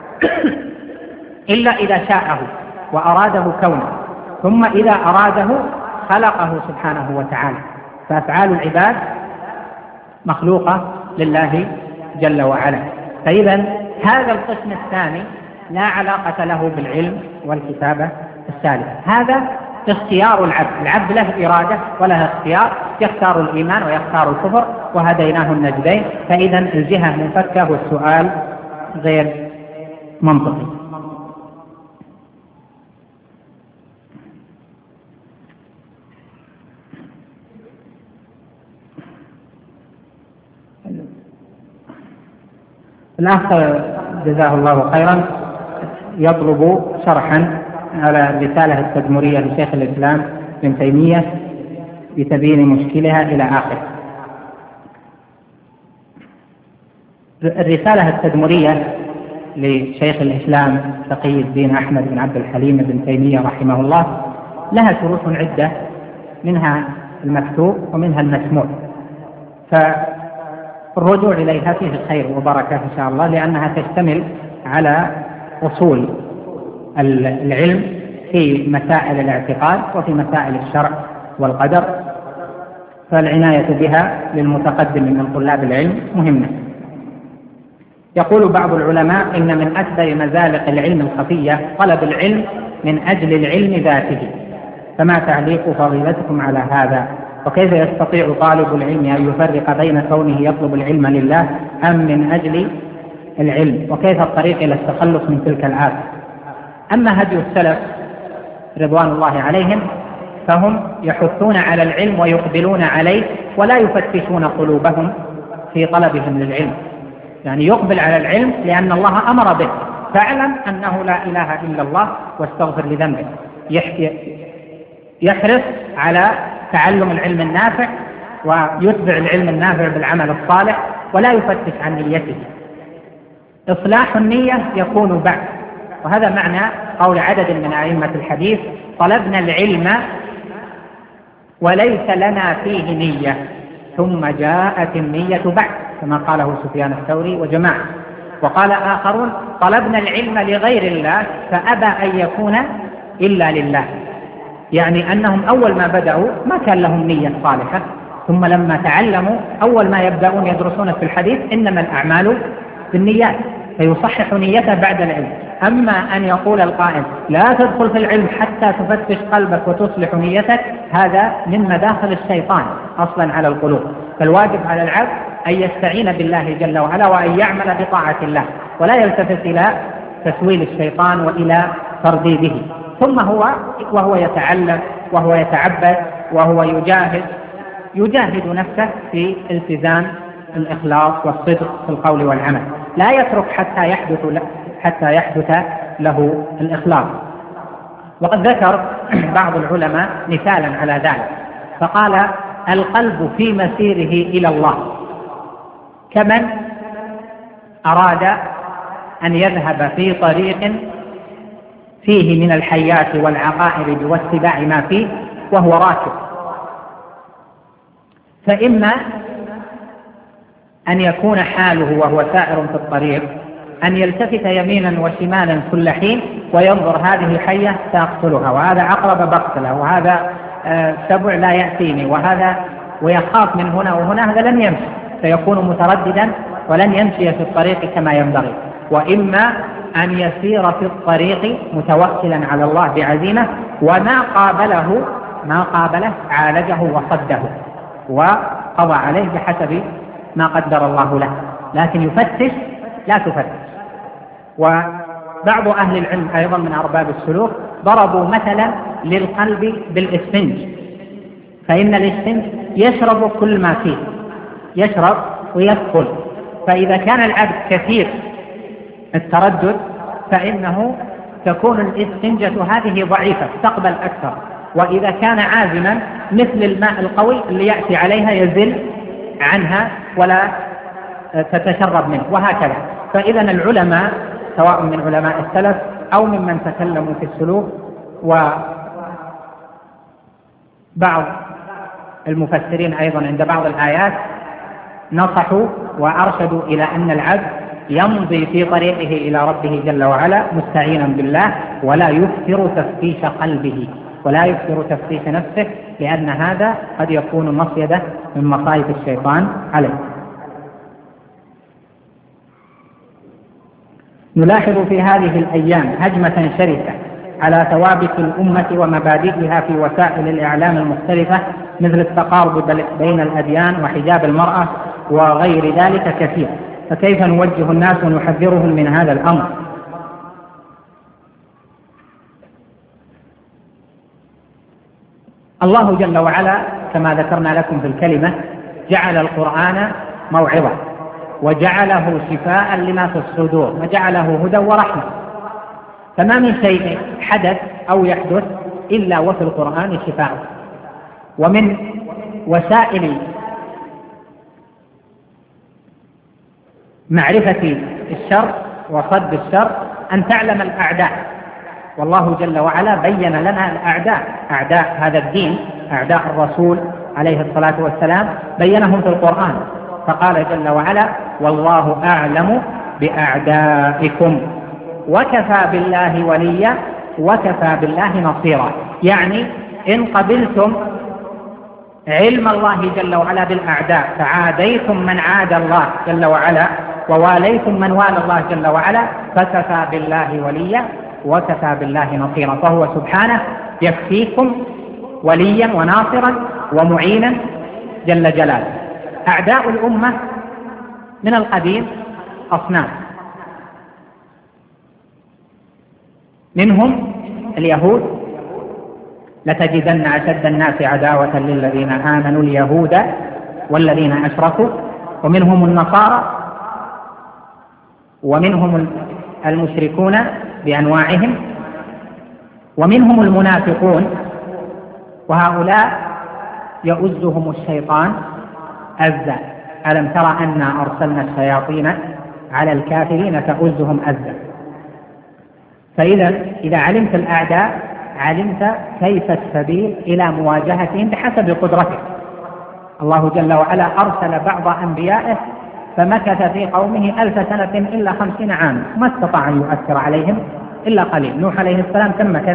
إلا إذا شاءه وأراده كونه، ثم إذا أراده خلقه سبحانه وتعالى، فأفعال العباد مخلوقة لله جل وعلا. فإذا هذا القسم الثاني لا علاقة له بالعلم والكتابة الثالثة. هذا اختيار العبد، العبد له إرادة وله اختيار، يختار الإيمان ويختار الكفر، وهديناه النجدين. فإذا الجهة منفكة والسؤال غير منطقي. الأخ جزاه الله خيرا يطلب شرحا على الرسالة التدمرية لشيخ الإسلام ابن تيمية بتبيين مشكلها إلى آخره. الرسالة التدمرية لشيخ الإسلام تقي الدين أحمد بن عبد الحليم بن تيمية رحمه الله لها شروح عدة، منها المكتوب ومنها المسموع، فالرجوع إليها فيه خير وبركة إن شاء الله، لأنها تشتمل على أصول العلم في مسائل الاعتقاد وفي مسائل الشرع والقدر، فالعناية بها للمتقدم من طلاب العلم مهمة. يقول بعض العلماء إن من أكبر مزالق العلم الخفية طلب العلم من أجل العلم ذاته، فما تعليق فضيلتكم على هذا؟ وكيف يستطيع طالب العلم أن يفرق بين كونه يطلب العلم لله أم من أجل العلم؟ وكيف الطريق إلى التخلص من تلك العادة؟ أما هدي السلف رضوان الله عليهم فهم يحثون على العلم ويقبلون عليه ولا يفتشون قلوبهم في طلبهم للعلم، يعني يقبل على العلم لأن الله أمر به، فاعلم أنه لا إله إلا الله واستغفر لذنبه. يحرص على تعلم العلم النافع ويتبع العلم النافع بالعمل الصالح ولا يفتش عن نيته. إصلاح النية يكون بعد، وهذا معنى قول عدد من أئمة الحديث: طلبنا العلم وليس لنا فيه نية ثم جاءت النية بعد، كما قاله سفيان الثوري وجماعة. وقال آخرون: طلبنا العلم لغير الله فأبى أن يكون إلا لله، يعني أنهم أول ما بدأوا ما كان لهم نية صالحة، ثم لما تعلموا أول ما يبدأون يدرسون في الحديث إنما الأعمال بالنيات، فيصحح نيته بعد العلم. أما أن يقول القائل لا تدخل في العلم حتى تفتش قلبك وتصلح نيتك، هذا من مداخل الشيطان أصلا على القلوب. فالواجب على العبد أن يستعين بالله جل وعلا وأن يعمل بطاعة الله، ولا يلتفت إلى تسويل الشيطان وإلى ترديده. ثم وهو يتعلم وهو يتعبد وهو يجاهد نفسه في التزام الإخلاص والصدق في القول والعمل، لا يترك حتى يحدث له الإخلاص. وقد ذكر بعض العلماء مثالا على ذلك، فقال: القلب في مسيره إلى الله كمن أراد أن يذهب في طريق فيه من الحيات والعقائد واتباع ما فيه وهو راكب، فإما أن يكون حاله وهو سائر في الطريق أن يلتفت يمينا وشمالا كل حين وينظر هذه حية سأقتلها، وهذا عقرب بقتله، وهذا سبع لا يأتيني، وهذا ويخاف من هنا وهنا، هذا لن يمشي، فيكون مترددا ولن يمشي في الطريق كما ينبغي. وإما أن يسير في الطريق متوكلا على الله بعزيمة، وما قابله عالجه وصده وقضى عليه بحسب ما قدر الله له، لكن يفتش لا تفتش. وبعض أهل العلم أيضا من أرباب السلوك ضربوا مثلا للقلب بالإسفنج، فإن الإسفنج يشرب كل ما فيه، يشرب ويدخل، فإذا كان العبد كثير التردد فإنه تكون الإسفنجة هذه ضعيفة تقبل أكثر، وإذا كان عازما مثل الماء القوي اللي يأتي عليها يزل عنها ولا تتشرب منه، وهكذا. فإذا العلماء سواء من علماء السلف أو ممن تكلموا في السلوك وبعض المفسرين أيضا عند بعض الآيات نصحوا وأرشدوا إلى أن العبد يمضي في طريقه إلى ربه جل وعلا مستعينا بالله، ولا يكثر تفتيش قلبه ولا يكثر تفتيش نفسه، لأن هذا قد يكون مصيدة من مصائد الشيطان عليه. نلاحظ في هذه الأيام هجمة شرسة على ثوابت الأمة ومبادئها في وسائل الإعلام المختلفة، مثل التقارب بين الأديان وحجاب المرأة وغير ذلك كثير، فكيف نوجه الناس ونحذرهم من هذا الأمر؟ الله جل وعلا كما ذكرنا لكم في الكلمة جعل القرآن موعظة، وجعله شفاء لما في الصدور، وجعله هدى ورحمة. فما من شيء حدث أو يحدث إلا وفي القرآن شفاء. ومن وسائل معرفة الشر وصد الشر أن تعلم الأعداء، والله جل وعلا بين لنا الأعداء، أعداء هذا الدين، أعداء الرسول عليه الصلاة والسلام بينهم في القرآن، فقال جل وعلا: والله أعلم بأعدائكم وكفى بالله وليا وكفى بالله نصيرا. يعني إن قبلتم علم الله جل وعلا بالأعداء فعاديتم من عاد الله جل وعلا وواليتم من والى الله جل وعلا، فكفى بالله وليا وكفى بالله نصيرا، فهو سبحانه يكفيكم وليا وناصرا ومعينا جل جلاله. أعداء الأمة من القديم أصناف، منهم اليهود، لتجدن أشد الناس عداوة للذين آمنوا اليهود والذين أشركوا، ومنهم النصارى، ومنهم المشركون بأنواعهم، ومنهم المنافقون، وهؤلاء يؤزهم الشيطان أزا. ألم ترى أنا أرسلنا الشياطين على الكافرين تؤزهم أزا. إذا علمت الأعداء علمت كيف السبيل إلى مواجهتهم بحسب قدرتك. الله جل وعلا أرسل بعض أنبيائه فمكث في قومه 1000 سنة إلا 50 عاما، ما استطاع أن يؤثر عليهم إلا قليل. نوح عليه السلام كم مكث؟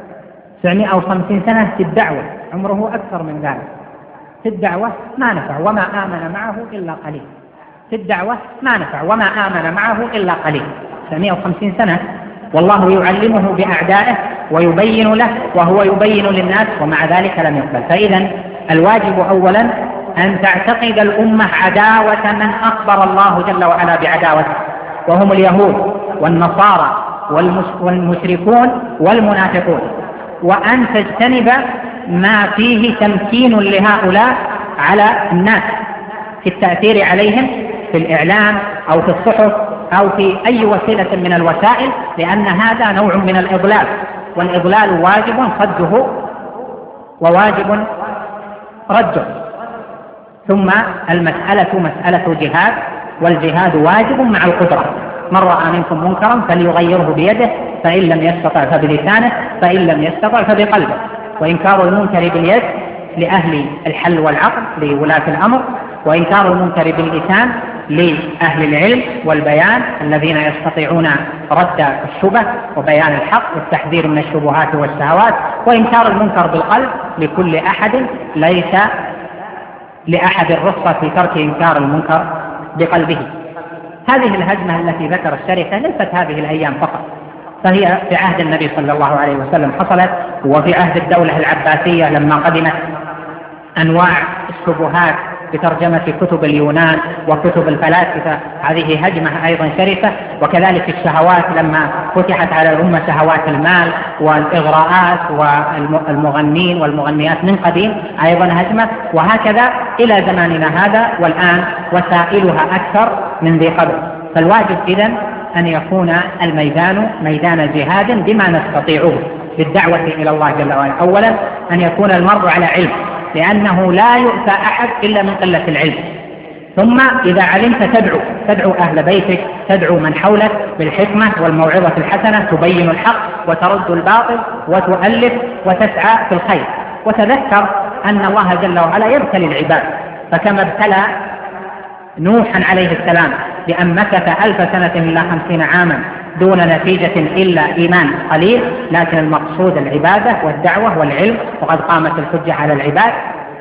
950 سنة في الدعوة، عمره أكثر من ذلك. في الدعوة ما نفع وما آمن معه إلا قليل، في الدعوة ما نفع وما آمن معه إلا قليل، 950 سنة، والله يعلمه بأعدائه ويبين له وهو يبين للناس، ومع ذلك لم يقبل. فإذا الواجب أولا أن تعتقد الأمة عداوة من أخبر الله جل وعلا بعداوته، وهم اليهود والنصارى والمشركون والمنافقون، وأن تجتنب ما فيه تمكين لهؤلاء على الناس في التأثير عليهم في الإعلام أو في الصحف أو في أي وسيلة من الوسائل، لأن هذا نوع من الإضلال، والإضلال واجب صده وواجب رده. ثم المسألة مسألة جهاد، والجهاد واجب مع القدرة. من رأى منكم منكرا فليغيره بيده، فإن لم يستطع فبلسانه، فإن لم يستطع فبقلبه. وإنكار المنكر باليد لأهل الحل والعقل لولاة الأمر، وإنكار المنكر باللسان لأهل العلم والبيان الذين يستطيعون رد الشبه وبيان الحق والتحذير من الشبهات والشهوات، وإنكار المنكر بالقلب لكل أحد، ليس لأحد الرخصة في ترك إنكار المنكر بقلبه. هذه الهجمة التي ذكر الشريحة ليست هذه الأيام فقط، فهي في عهد النبي صلى الله عليه وسلم حصلت، وفي عهد الدولة العباسية لما قدمت أنواع الشبهات بترجمة كتب اليونان وكتب الفلاسفة، هذه هجمة أيضا شرسة. وكذلك الشهوات لما فتحت على الأمة شهوات المال والإغراءات والمغنين والمغنيات من قديم أيضا هجمة، وهكذا إلى زماننا هذا، والآن وسائلها أكثر من ذي قبل. فالواجب إذن أن يكون الميدان ميدان جهاد بما نستطيعه بالدعوة إلى الله جل وعلا. أولا أن يكون المرء على علم، لأنه لا يؤتى أحد إلا من قلة العلم. ثم إذا علمت تدعو أهل بيتك، تدعو من حولك بالحكمة والموعظة الحسنة، تبين الحق وترد الباطل وتؤلف وتسعى في الخير. وتذكر أن الله جل وعلا يبتلي العباد، فكما ابتلى نوحا عليه السلام بأن مكث 1000 سنة إلا 50 عاما دون نتيجة إلا إيمان قليل، لكن المقصود العبادة والدعوة والعلم، وقد قامت الحجة على العباد.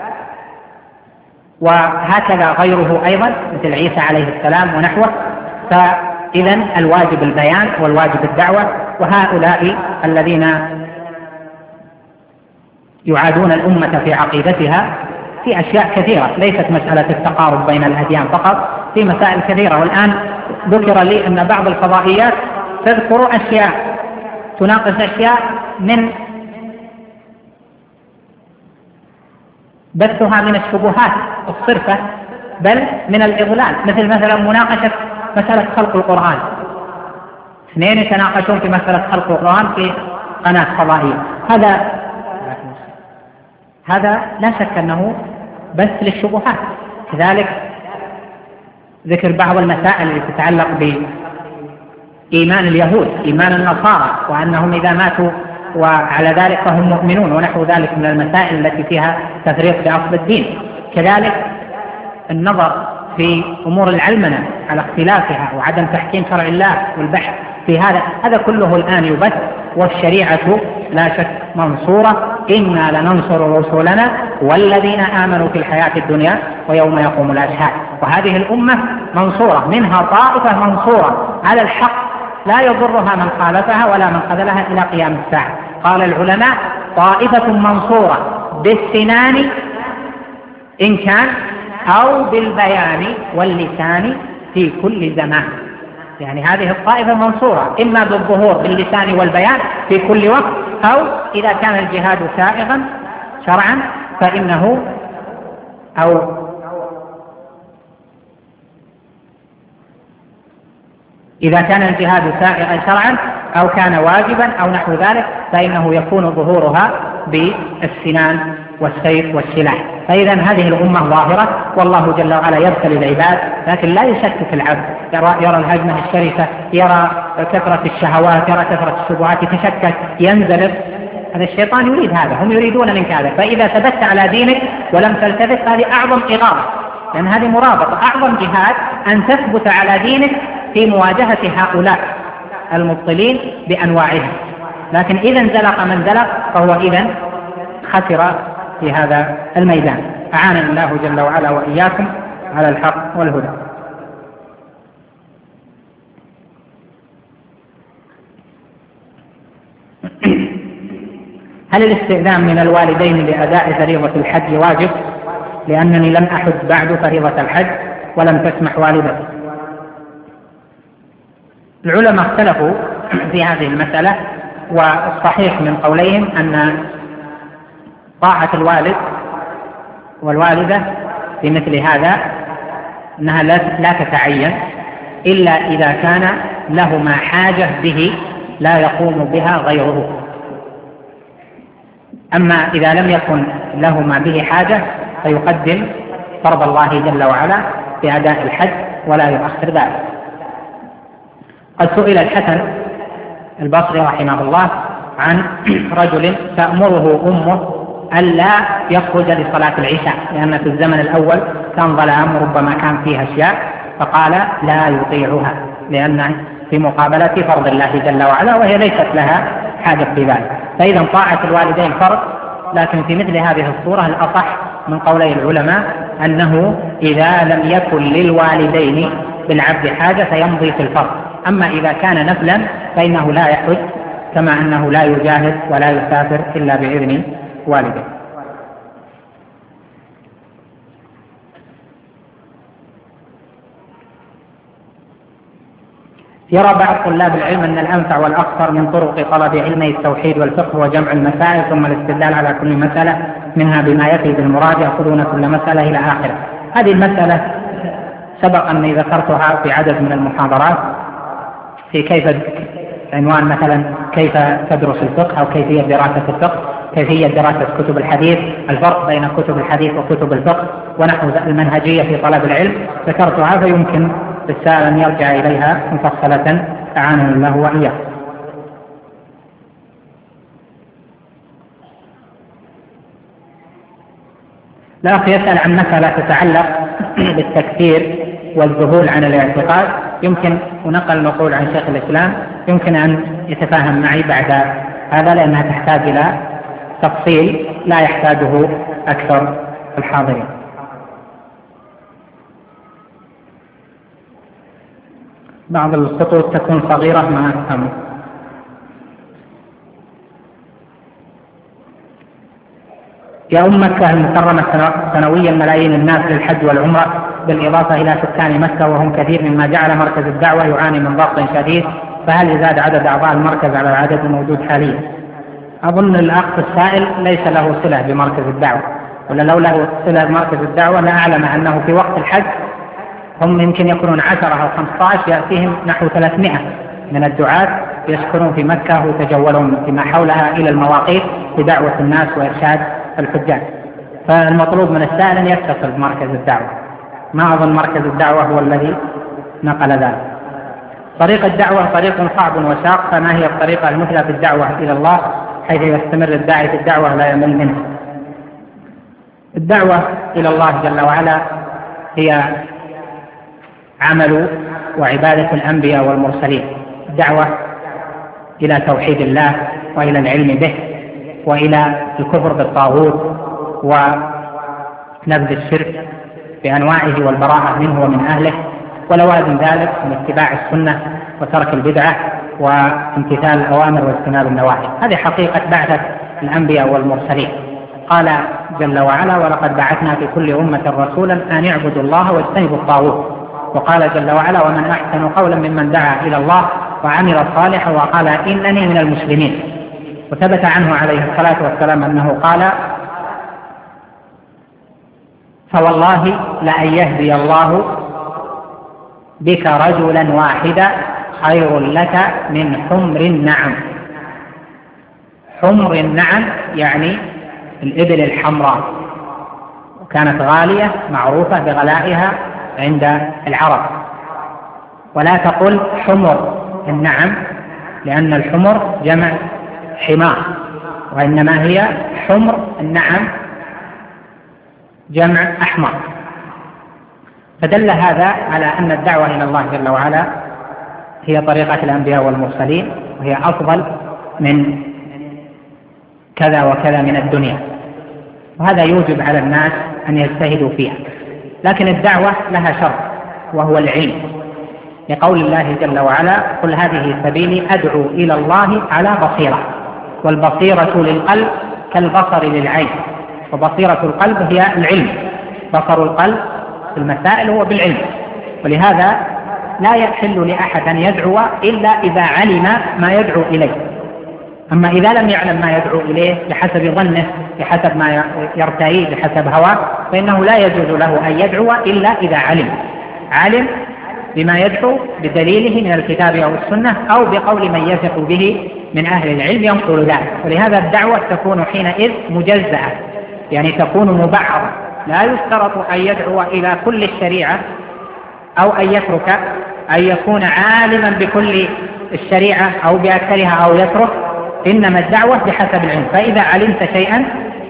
وهكذا غيره أيضا مثل عيسى عليه السلام ونحوه. فإذا الواجب البيان والواجب الدعوة. وهؤلاء الذين يعادون الأمة في عقيدتها في أشياء كثيرة، ليست مسألة التقارب بين الأديان فقط، في مسائل كثيرة. والآن ذكر لي أن بعض الفضائيات تذكر أشياء تناقش أشياء من بثها من الشبهات الصرفة بل من الإضلال، مثلا مناقشة مسألة خلق القرآن. 2 يتناقشون في مسألة خلق القرآن في قناة فضائية. هذا لا شك أنه بث للشبهات. كذلك ذكر بعض المسائل التي تتعلق بإيمان اليهود، إيمان النصارى، وأنهم إذا ماتوا وعلى ذلك فهم مؤمنون، ونحو ذلك من المسائل التي فيها تفريط بأصل الدين. كذلك النظر في أمور العلمنة على اختلافها وعدم تحكيم شرع الله والبحث في هذا كله الآن يبث. والشريعة لا شك منصورة، إنا لننصر رسلنا والذين آمنوا في الحياة الدنيا ويوم يقوم الأشهاد. وهذه الأمة منصورة، منها طائفة منصورة على الحق لا يضرها من خالفها ولا من خذلها إلى قيام الساعة. قال العلماء: طائفة منصورة بالسنان إن كان أو بالبيان واللسان في كل زمان. يعني هذه الطائفة منصورة إما بالظهور باللسان والبيان في كل وقت، أو إذا كان الجهاد سائغا شرعا فإنه إذا كان الجهاد سائغا شرعا أو كان واجبا أو نحو ذلك فإنه يكون ظهورها بالسنان والسيف والسلاح. فإذا هذه الأمة ظاهرة، والله جل وعلا يبتلي العباد، لكن لا يشكك العبد. يرى الهجمة الشرسة، يرى كثرة الشهوات، يرى كثرة الشبهات، يتشكك، ينزلق. هذا الشيطان يريد هذا، هم يريدون منك هذا. فإذا ثبت على دينك ولم تلتفت هذه أعظم إغارة، لأن هذه مرابطة. أعظم جهاد أن تثبت على دينك في مواجهة هؤلاء المبطلين بأنواعهم. لكن إذا انزلق من زلق فهو إذن خسر في هذا الميدان. أعاننا الله جل وعلا وإياكم على الحق والهدى. هل الاستئذان من الوالدين لأداء فريضة الحج واجب؟ لأنني لم أحج بعد فريضة الحج ولم تسمح والدتي. العلماء اختلفوا في هذه المسألة، والصحيح من قوليهم أن طاعة الوالد والوالدة في مثل هذا أنها لا تتعين إلا إذا كان لهما حاجة به لا يقوم بها غيره. أما إذا لم يكن لهما به حاجة فيقدم فرض الله جل وعلا في أداء الحج ولا يؤخر ذلك. قد سئل الحسن البصري رحمه الله عن رجل تأمره أمه ألا يخرج لصلاة العشاء، لأن في الزمن الأول كان ظلام وربما كان فيها أشياء، فقال لا يطيعها لأن في مقابلة فرض الله جل وعلا، وهي ليست لها حاجة في ذلك. فإذا طاعة الوالدين فرض، لكن في مثل هذه الصورة الأصح من قولي العلماء أنه إذا لم يكن للوالدين بالعبد حاجة فيمضي في الفرض. أما إذا كان نفلا فإنه لا يحج، كما أنه لا يجاهد ولا يسافر إلا بإذن والده. يرى بعض طلاب العلم أن الأنفع والأخطر من طرق طلب علم التوحيد والفقه وجمع المسائل ثم الاستدلال على كل مسألة منها بما يفي بالمراد، يأخذون كل مسألة إلى آخره. هذه المسألة سبق أني ذكرتها في عدد من المحاضرات في كيف عنوان مثلا كيف تدرس الفقه أو كيفية دراسة الفقه، كيفية دراسة كتب الحديث، الفرق بين كتب الحديث وكتب الفقه، ونحو المنهجية في طلب العلم، ذكرتها فيمكن للسائل أن يرجع إليها مفصلة أعانه الله وإياه. الأخ يسأل عن مسألة تتعلق بالتكفير والذهول عن الاعتقاد. يمكن ونقل نقول عن شيخ الإسلام، يمكن أن يتفاهم معي بعد هذا لأنها تحتاج إلى تفصيل لا يحتاجه أكثر الحاضرين. بعض الخطوط تكون صغيرة ما أفهم. يا مكة المكرمة سنويا ملايين الناس للحج والعمرة بالإضافة إلى سكان مكة وهم كثير، مما جعل مركز الدعوة يعاني من ضغط شديد، فهل يزاد عدد أعضاء المركز على العدد الموجود حاليا؟ أظن الأخ السائل ليس له صلة بمركز الدعوة، ولا لو له صلة بمركز الدعوة لأعلم أنه في وقت الحج هم يمكن يكونون 10 أو 15 يأتيهم نحو 300 من الدعاة يسكنون في مكة ويتجولون فيما حولها إلى المواقيت لدعوة الناس وإرشاد الحجاج. فالمطلوب من السائل أن يتصل بمركز الدعوة، ما أظن مركز الدعوة هو الذي نقل ذلك. طريق الدعوة طريق صعب وشاق، فما هي الطريقة المثلى في الدعوة إلى الله حيث يستمر الداعي في الدعوة لا يمل منها؟ الدعوة إلى الله جل وعلا هي عمل وعبادة الأنبياء والمرسلين، الدعوة إلى توحيد الله وإلى العلم به وإلى الكفر بالطاغوت ونبذ الشرك بأنواعه والبراءة منه ومن أهله، ولوازم ذلك من اتباع السنة وترك البدعة وامتثال الأوامر واجتناب النواهي. هذه حقيقة بعثة الأنبياء والمرسلين. قال جل وعلا: ولقد بعثنا في كل أمة رسولا أن اعبدوا الله واجتنبوا الطاغوت. وقال جل وعلا: ومن أحسن قولا ممن دعا إلى الله وعمل صالحا وقال إنني من المسلمين. وثبت عنه عليه الصلاة والسلام أنه قال: فوالله لأن يهدي الله بك رجلا واحدا خير لك من حمر النعم. حمر النعم يعني الإبل الحمراء، وكانت غالية معروفة بغلائها عند العرب. ولا تقل حمر النعم لأن الحمر جمع حمار، وإنما هي حمر النعم جمع أحمر. فدل هذا على أن الدعوة إلى الله جل وعلا هي طريقة الأنبياء والمرسلين، وهي أفضل من كذا وكذا من الدنيا، وهذا يوجب على الناس أن يجتهدوا فيها. لكن الدعوة لها شرط وهو العلم، لقول الله جل وعلا: قل هذه سبيلي أدعو إلى الله على بصيرة. والبصيرة للقلب كالبصر للعين، وبصيرة القلب هي العلم. بصر القلب في المسائل هو بالعلم، ولهذا لا يحل لأحد أن يدعو إلا إذا علم ما يدعو إليه. أما إذا لم يعلم ما يدعو إليه بحسب ظنه، بحسب ما يرتئيه، بحسب هواه، فإنه لا يجوز له أن يدعو إلا إذا علم بما يدعو بدليله من الكتاب أو السنة أو بقول من يثق به من أهل العلم ينقل ذلك. ولهذا الدعوة تكون حينئذ مجزأة، يعني تكون مبعضة. لا يشترط أن يدعو إلى كل الشريعة أو أن يترك أن يكون عالما بكل الشريعة أو بأكثرها أو يترك، إنما الدعوة بحسب العلم. فإذا علمت شيئا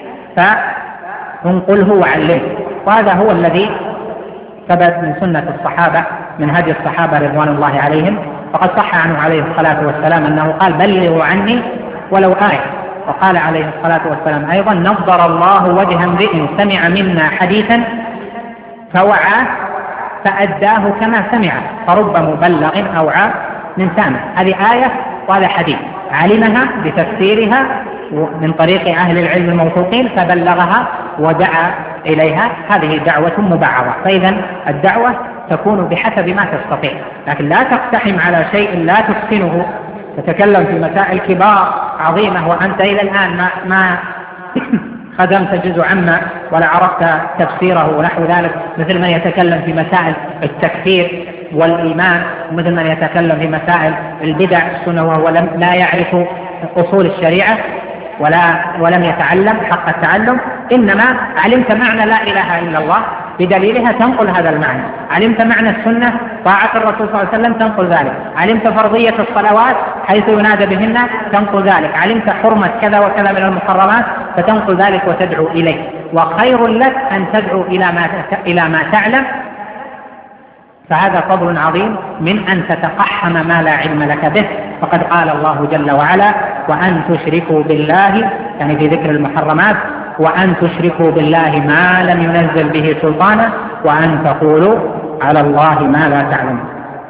فانقله وعلمه، وهذا هو الذي ثبت من سنة الصحابة، من هدي الصحابة رضوان الله عليهم. فقد صح عنه عليه الصلاة والسلام أنه قال: بلغوا عني ولو آية. وقال عليه الصلاة والسلام أيضا: نضر الله وجه امرئ سمع منا حديثا فوعاه فأداه كما سمعه فرب مبلغ أوعى من سامع. هذه آية وهذا حديث، علمها بتفسيرها من طريق أهل العلم الموثوقين فبلغها ودعا إليها. هذه دعوة مبعضة. فإذا الدعوة تكون بحسب ما تستطيع، لكن لا تقتحم على شيء لا تتقنه، تتكلم في مسائل كبار عظيمة وأنت إلى الآن ما خدمت جزء عما ولا عرفت تفسيره ونحو ذلك، مثل من يتكلم في مسائل التكفير والإيمان، مثل من يتكلم في مسائل البدع السنة وهو لا يعرف أصول الشريعة ولم يتعلم حق التعلم. إنما علمت معنى لا إله إلا الله بدليلها تنقل هذا المعنى، علمت معنى السنة طاعة الرسول صلى الله عليه وسلم تنقل ذلك، علمت فرضية الصلوات حيث ينادى بهن تنقل ذلك، علمت حرمة كذا وكذا من المحرمات فتنقل ذلك وتدعو إليه. وخير لك أن تدعو إلى ما تعلم، فهذا فضل عظيم من أن تتقحم ما لا علم لك به. فقد قال الله جل وعلا: وأن تشركوا بالله، يعني في ذكر المحرمات، وأن تشركوا بالله ما لم ينزل به سلطانا وأن تقولوا على الله ما لا تعلمون.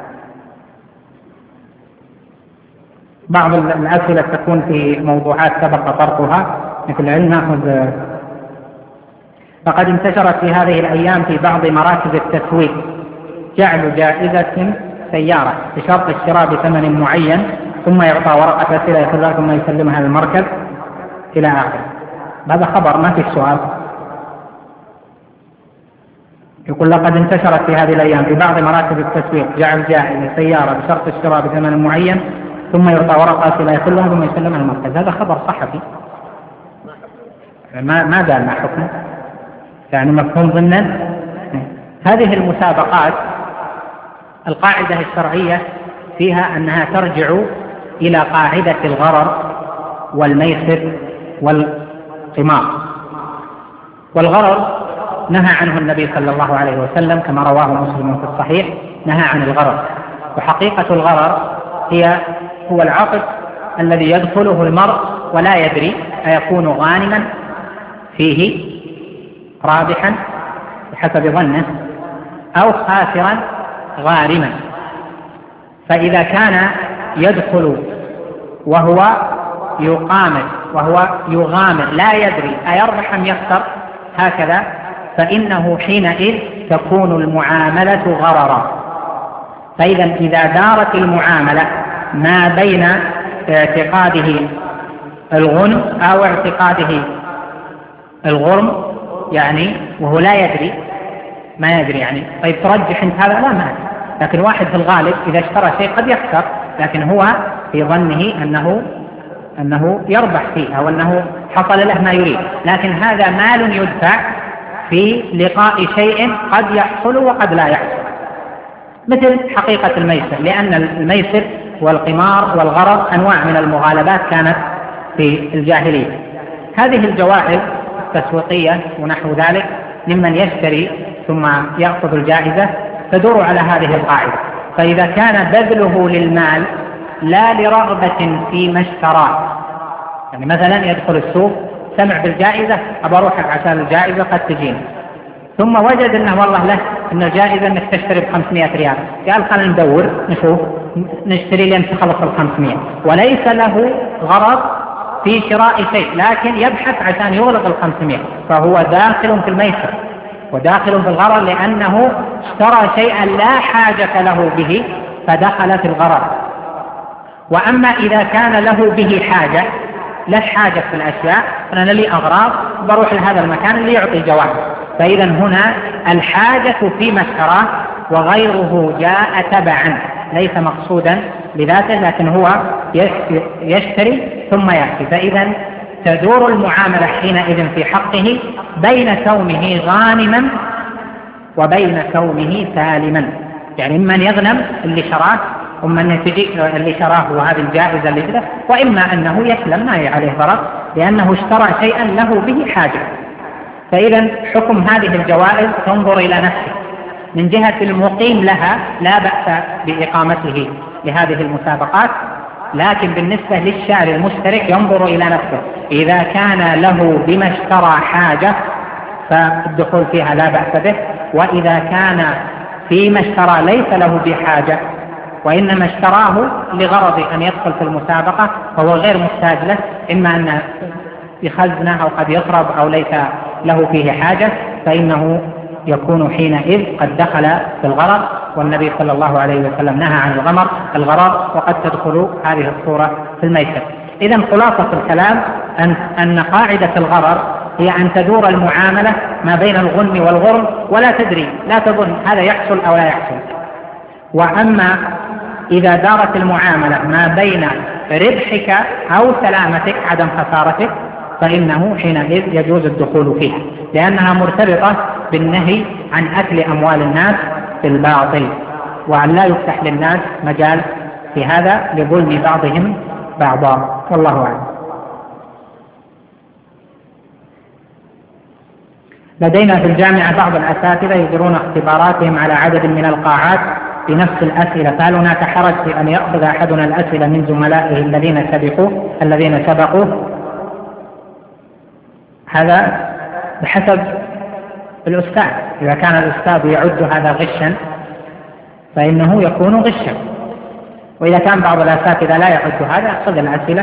بعض الأسئلة تكون في موضوعات سبق طرحها مثل العلم فقد انتشرت في هذه الأيام في بعض مراكز التسويق جعل جائزة سيارة بشرط الشراء بثمن معين، ثم يعطى ورقة أسئلة يخذها ثم يسلمها للمركز إلى آخره. هذا خبر ما في سؤال. يقول: لقد انتشرت في هذه الأيام في بعض مراكز التسويق جعل جائزة سيارة بشرط الشراء بثمن معين، ثم يعطى ورقة أسئلة يخذها ثم يسلمها للمركز. هذا خبر صحفي ما قال ما حكم، يعني مفهوم ضمنا. هذه المسابقات القاعدة الشرعية فيها أنها ترجع إلى قاعدة الغرر والميسر والقمار. والغرر نهى عنه النبي صلى الله عليه وسلم كما رواه مسلم في الصحيح، نهى عن الغرر. وحقيقة الغرر هو العقد الذي يدخله المرء ولا يدري أيكون غانما فيه رابحا بحسب ظنه أو خاسرا غارما. فإذا كان يدخل وهو يغامر لا يدري أيربح أم يخسر هكذا، فإنه حينئذ تكون المعاملة غررا. فإذا إذا دارت المعاملة ما بين اعتقاده الغنم أو اعتقاده الغرم، يعني وهو لا يدري ما يدري، يعني طيب ترجح انت هذا؟ لا ما أدري. لكن واحد في الغالب إذا اشترى شيء قد يخسر، لكن هو في ظنه أنه يربح فيه أو أنه حصل له ما يريد، لكن هذا مال يدفع في لقاء شيء قد يحصل وقد لا يحصل، مثل حقيقة الميسر، لأن الميسر والقمار والغرر أنواع من المغالبات كانت في الجاهلية. هذه الجوائز التسويقية ونحو ذلك ممن يشتري ثم يأخذ الجائزة تدور على هذه القاعدة. فإذا كان بذله للمال لا لرغبة فيما اشتراه، يعني مثلا يدخل السوق سمع بالجائزة أبى أروح عشان الجائزة قد تجيني، ثم وجد أنه والله له أن الجائزة أنك تشتري ب500 ريال، قال خلينا ندور نشوف نشتري لين تخلص ال500، وليس له غرض في شراء شيء لكن يبحث عشان يغلق ال500، فهو داخل في الميسر وداخل في الغرر، لأنه اشترى شيئا لا حاجة له به فدخل في الغرر. وأما إذا كان له به حاجة، لا حاجة في الأشياء، أنا لي أغراض بروح لهذا المكان اللي يعطي جوائز، فإذا هنا الحاجة فيما اشتراه وغيره جاء تبعا ليس مقصودا بذاته، لكن هو يشتري ثم يأتي. فإذا تدور المعاملة حينئذ في حقه بين كونه غانما وبين كونه سالما، يعني من يغنم اللي شراه ومن تجي اللي شراه وهذه الجائزة اللي كده، وإما أنه يسلم ما عليه ضرر لأنه اشترى شيئا له به حاجة. فإذا حكم هذه الجوائز تنظر إلى نفسه، من جهة المقيم لها لا بأس بإقامته لهذه المسابقات، لكن بالنسبة للشاري المشترك ينظر إلى نفسه، إذا كان له بما اشترى حاجة فالدخول فيها لا بأس به، وإذا كان فيما اشترى ليس له بحاجة وإنما اشتراه لغرض أن يدخل في المسابقة فهو غير محتاج له، إما أن يخزنه أو قد يخرب أو ليس له فيه حاجة، فإنه يكون حينئذ قد دخل في الغرر. والنبي صلى الله عليه وسلم نهى عن الغرر، وقد تدخل هذه الصورة في الميسر. إذن خلاصة الكلام أن قاعدة الغرر هي أن تدور المعاملة ما بين الغنم والغرم ولا تدري، لا تظن هذا يحصل أو لا يحصل، وأما إذا دارت المعاملة ما بين ربحك أو سلامتك عدم خسارتك فإنه حينئذ يجوز الدخول فيها، لأنها مرتبطة بالنهي عن أكل أموال الناس بالباطل، وأن لا يفتح للناس مجال في هذا لظلم بعضهم بعضا، والله أعلم. لدينا في الجامعة بعض الأساتذة يجرون اختباراتهم على عدد من القاعات بنفس الأسئلة، فهل هناك حرج في أن يأخذ أحدنا الأسئلة من زملائه الذين سبقوه؟ هذا بحسب الأستاذ، إذا كان الأستاذ يعد هذا غشا فإنه يكون غشا، وإذا كان بعض الأساتذة لا يعد هذا خذ الأسئلة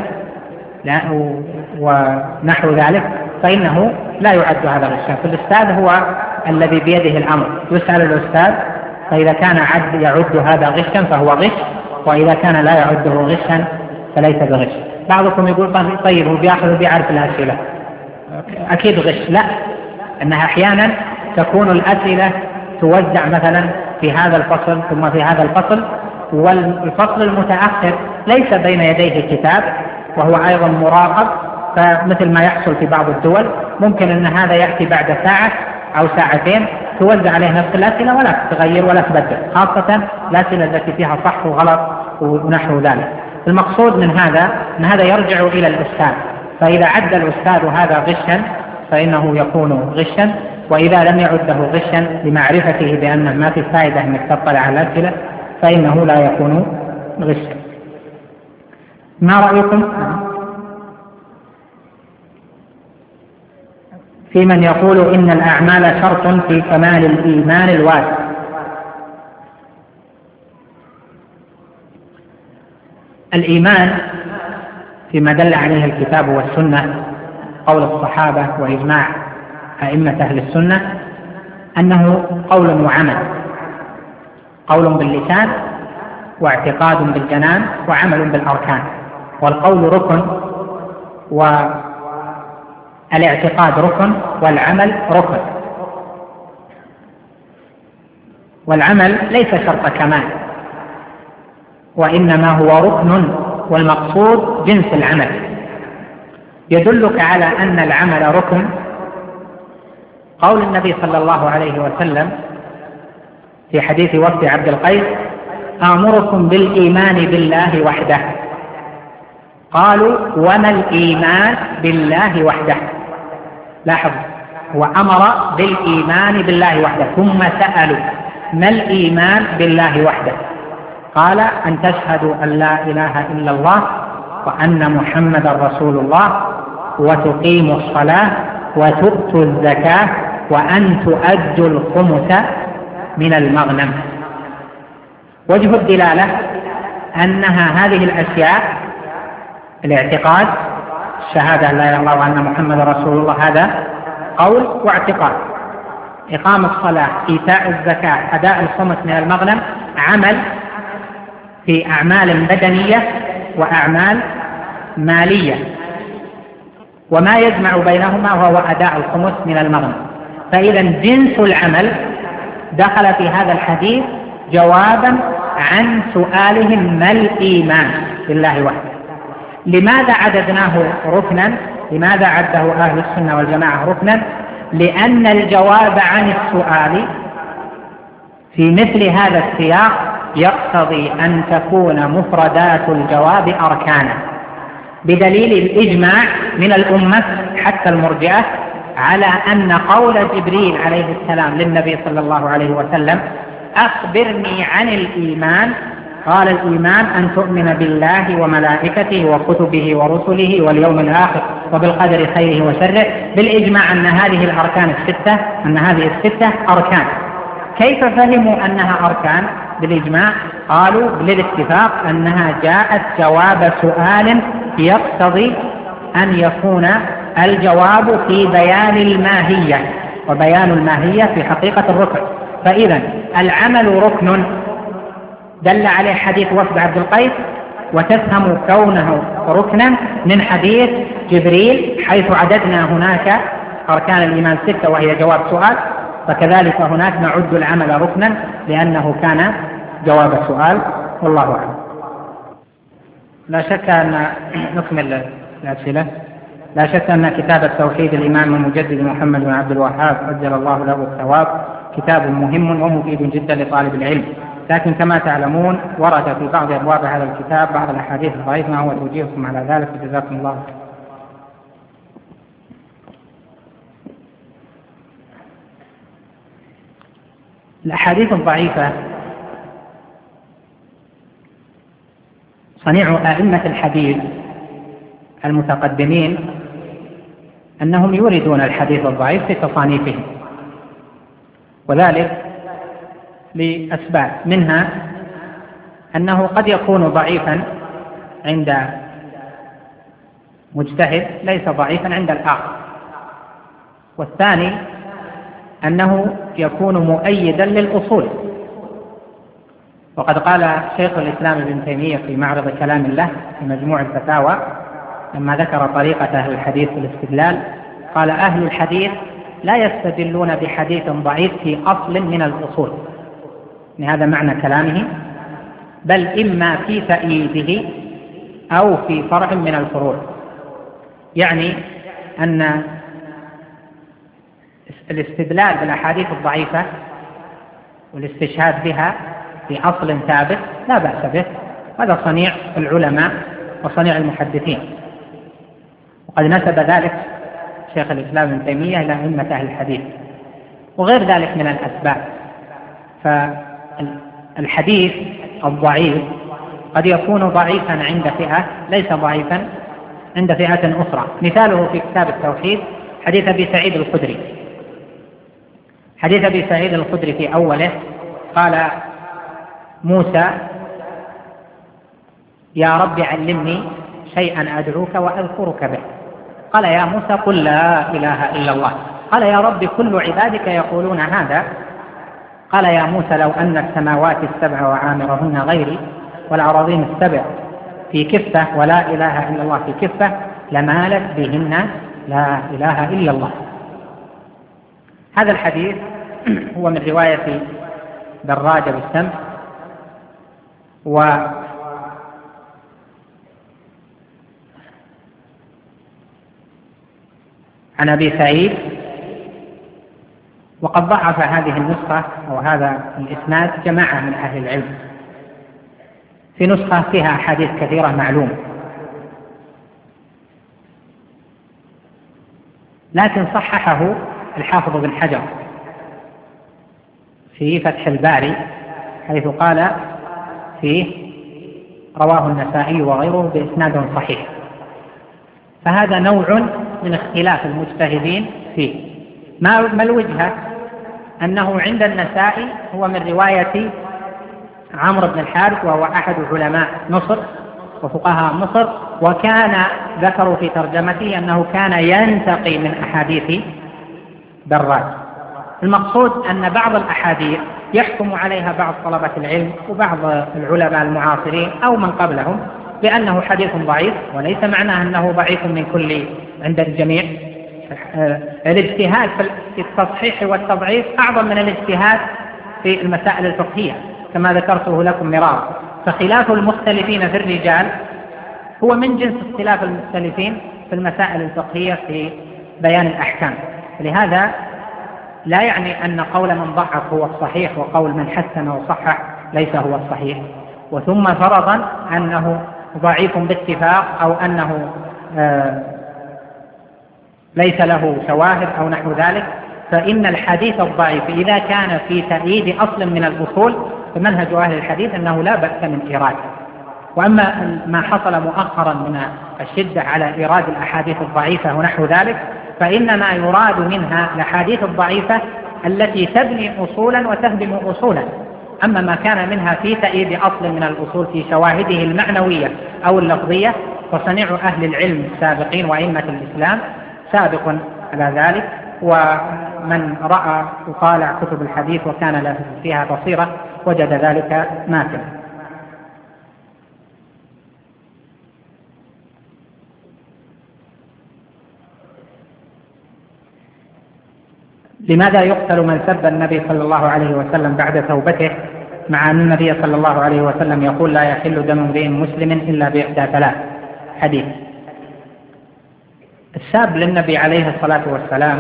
ونحو ذلك فإنه لا يعد هذا غشا. فالأستاذ هو الذي بيده الأمر، يسأل الأستاذ، فإذا كان يعد هذا غشا فهو غش، وإذا كان لا يعده غشا فليس بغش. بعضكم يقول طيب هو بيأخذ وبيعرف الأسئلة، أكيد غش. لا، أنها أحيانا تكون الأسئلة توزع مثلا في هذا الفصل ثم في هذا الفصل، والفصل المتأخر ليس بين يديه كتاب وهو أيضا مراقب، فمثل ما يحصل في بعض الدول ممكن أن هذا يأتي بعد ساعة أو ساعتين توزع عليه نفس الأسئلة ولا تتغير ولا تبدل، خاصة الأسئلة التي فيها صح وغلط ونحو ذلك. المقصود من هذا أن هذا يرجع إلى الأستاذ، فإذا عد الأستاذ هذا غشا فإنه يكون غشا، وإذا لم يعده غشا لمعرفته بأنه ما في فائدة أنك تطلع على الأسئلة فإنه لا يكون غشا. ما رأيكم في من يقول إن الأعمال شرط في كمال الإيمان الواجب؟ الإيمان فيما دل عليه الكتاب والسنة، قول الصحابة وإجماع أئمة أهل السنة، أنه قول وعمل، قول باللسان واعتقاد بالجنان وعمل بالأركان. والقول ركن والاعتقاد ركن والعمل ركن، والعمل ليس شرط كمال وإنما هو ركن، والمقصود جنس العمل. يدلك على أن العمل ركن قول النبي صلى الله عليه وسلم في حديث وفد عبد القيس: آمركم بالإيمان بالله وحده. قالوا: وما الإيمان بالله وحده؟ لاحظ، هو أمر بالإيمان بالله وحده، ثم سألوا: ما الإيمان بالله وحده؟ قال: أن تشهدوا أن لا إله إلا الله وأن محمدا رسول الله، وتقيموا الصلاة وتؤتوا الزكاة وأن تؤدوا الخمس من المغنم. وجه الدلالة أنها هذه الأشياء: الاعتقاد، الشهادة لا إله إلا الله وأن محمدا رسول الله، هذا قول واعتقاد. إقام الصلاة، إيتاء الزكاة، أداء الخمس من المغنم، عمل في أعمال بدنية وأعمال مالية، وما يجمع بينهما هو أداء الخمس من المغنم. فإذا جنس العمل دخل في هذا الحديث جوابا عن سؤالهم: ما الإيمان بالله وحده؟ لماذا عددناه ركنا؟ لماذا عده أهل السنة والجماعة ركنا؟ لأن الجواب عن السؤال في مثل هذا السياق يقتضي أن تكون مفردات الجواب أركانا، بدليل الإجماع من الأمة حتى المرجئة على أن قول جبريل عليه السلام للنبي صلى الله عليه وسلم: أخبرني عن الإيمان، قال: الإيمان أن تؤمن بالله وملائكته وكتبه ورسله واليوم الآخر وبالقدر خيره وشره، بالإجماع أن هذه الأركان الستة، أن هذه الستة أركان. كيف فهموا أنها أركان بالإجماع؟ قالوا بالاتفاق أنها جاءت جواب سؤال يقتضي أن يكون الجواب في بيان الماهية، وبيان الماهية في حقيقة الركن. فإذا العمل ركن دل عليه حديث وفد عبد القيس، وتفهم كونه ركنا من حديث جبريل، حيث عددنا هناك أركان الإيمان 6 وهي جواب سؤال، فكذلك هناك نعد العمل ركنا لأنه كان جواب السؤال، والله أعلم. لا شك أن نكمل الأسئلة. لا شك أن كتاب التوحيد الإمام المجدد محمد بن عبد الوهاب عجل الله له الثواب كتاب مهم ومفيد جدا لطالب العلم، لكن كما تعلمون ورد في بعض أبواب هذا الكتاب بعض الأحاديث الضعيفة، ما هو توجيهكم على ذلك؟ جزاكم الله. الأحاديث الضعيفة صنيع أئمة الحديث المتقدمين أنهم يوردون الحديث الضعيف في تصانيفهم، وذلك لأسباب، منها أنه قد يكون ضعيفا عند مجتهد ليس ضعيفا عند الآخر، والثاني أنه يكون مؤيدا للأصول. وقد قال شيخ الإسلام ابن تيمية في معرض كلام الله في مجموع الفتاوى لما ذكر طريقة أهل الحديث في الاستدلال، قال: أهل الحديث لا يستدلون بحديث ضعيف في أصل من الأصول، هذا معنى كلامه، بل إما في تأييده أو في فرع من الفروع. يعني أن الاستدلال بالأحاديث الضعيفة والاستشهاد بها في أصل ثابت لا بأس به، هذا صنيع العلماء وصنيع المحدثين، وقد نسب ذلك شيخ الإسلام ابن تيمية إلى أئمة أهل الحديث، وغير ذلك من الأسباب. فالحديث الضعيف قد يكون ضعيفا عند فئة ليس ضعيفا عند فئة أخرى. مثاله في كتاب التوحيد حديث أبي سعيد الخدري. حديث أبي سعيد الخدري في أوله قال موسى: يا رب علمني شيئا أدعوك وأذكرك به. قال: يا موسى قل لا إله إلا الله. قال: يا رب كل عبادك يقولون هذا. قال: يا موسى لو أن السماوات السبع وعامرهن غيري والأراضين السبع في كفة ولا إله إلا الله في كفة لمالت بهن لا إله إلا الله. هذا الحديث هو من رواية دراج بالسمع، وعن أبي سعيد، وقد ضعف هذه النسخة أو هذا الإسناد جماعة من أهل العلم. في نسخة فيها أحاديث كثيرة معلومة، لكن صححه الحافظ بن حجر في فتح الباري حيث قال فيه: رواه النسائي وغيره بإسناد صحيح. فهذا نوع من اختلاف المجتهدين فيه. ما الوجهة؟ أنه عند النسائي هو من رواية عمرو بن الحارث، وهو أحد علماء مصر وفقهاء مصر، وكان ذكروا في ترجمته أنه كان ينتقي من أحاديث دراج. المقصود أن بعض الأحاديث يحكم عليها بعض طلبة العلم وبعض العلماء المعاصرين أو من قبلهم بأنه حديث ضعيف، وليس معناه أنه ضعيف من كل عند الجميع. الاجتهاد في التصحيح والتضعيف أعظم من الاجتهاد في المسائل الفقهية كما ذكرته لكم مرارا. فخلاف المختلفين في الرجال هو من جنس اختلاف المختلفين في المسائل الفقهية في بيان الأحكام. لهذا لا يعني أن قول من ضعف هو الصحيح وقول من حسن وصحح ليس هو الصحيح. وثم فرضا أنه ضعيف باتفاق أو أنه ليس له شواهد أو نحو ذلك، فإن الحديث الضعيف إذا كان في تأييد أصل من الأصول فمنهج أهل الحديث أنه لا بأس من إيراده. وأما ما حصل مؤخرا من الشدة على إيراد الأحاديث الضعيفة ونحو ذلك فإنما يراد منها الأحاديث الضعيفة التي تبني أصولا وتهدم أصولا. أما ما كان منها في تأييد أصل من الأصول في شواهده المعنوية أو اللفظية فصنيع أهل العلم السابقين وأئمة الإسلام سابق على ذلك. ومن رأى وطالع كتب الحديث وكان له فيها بصيرة وجد ذلك ماثلا. لماذا يقتل من سب النبي صلى الله عليه وسلم بعد توبته مع أن النبي صلى الله عليه وسلم يقول لا يحل دم امرئ مسلم إلا بإحدى ثلاث حديث. الساب للنبي عليه الصلاة والسلام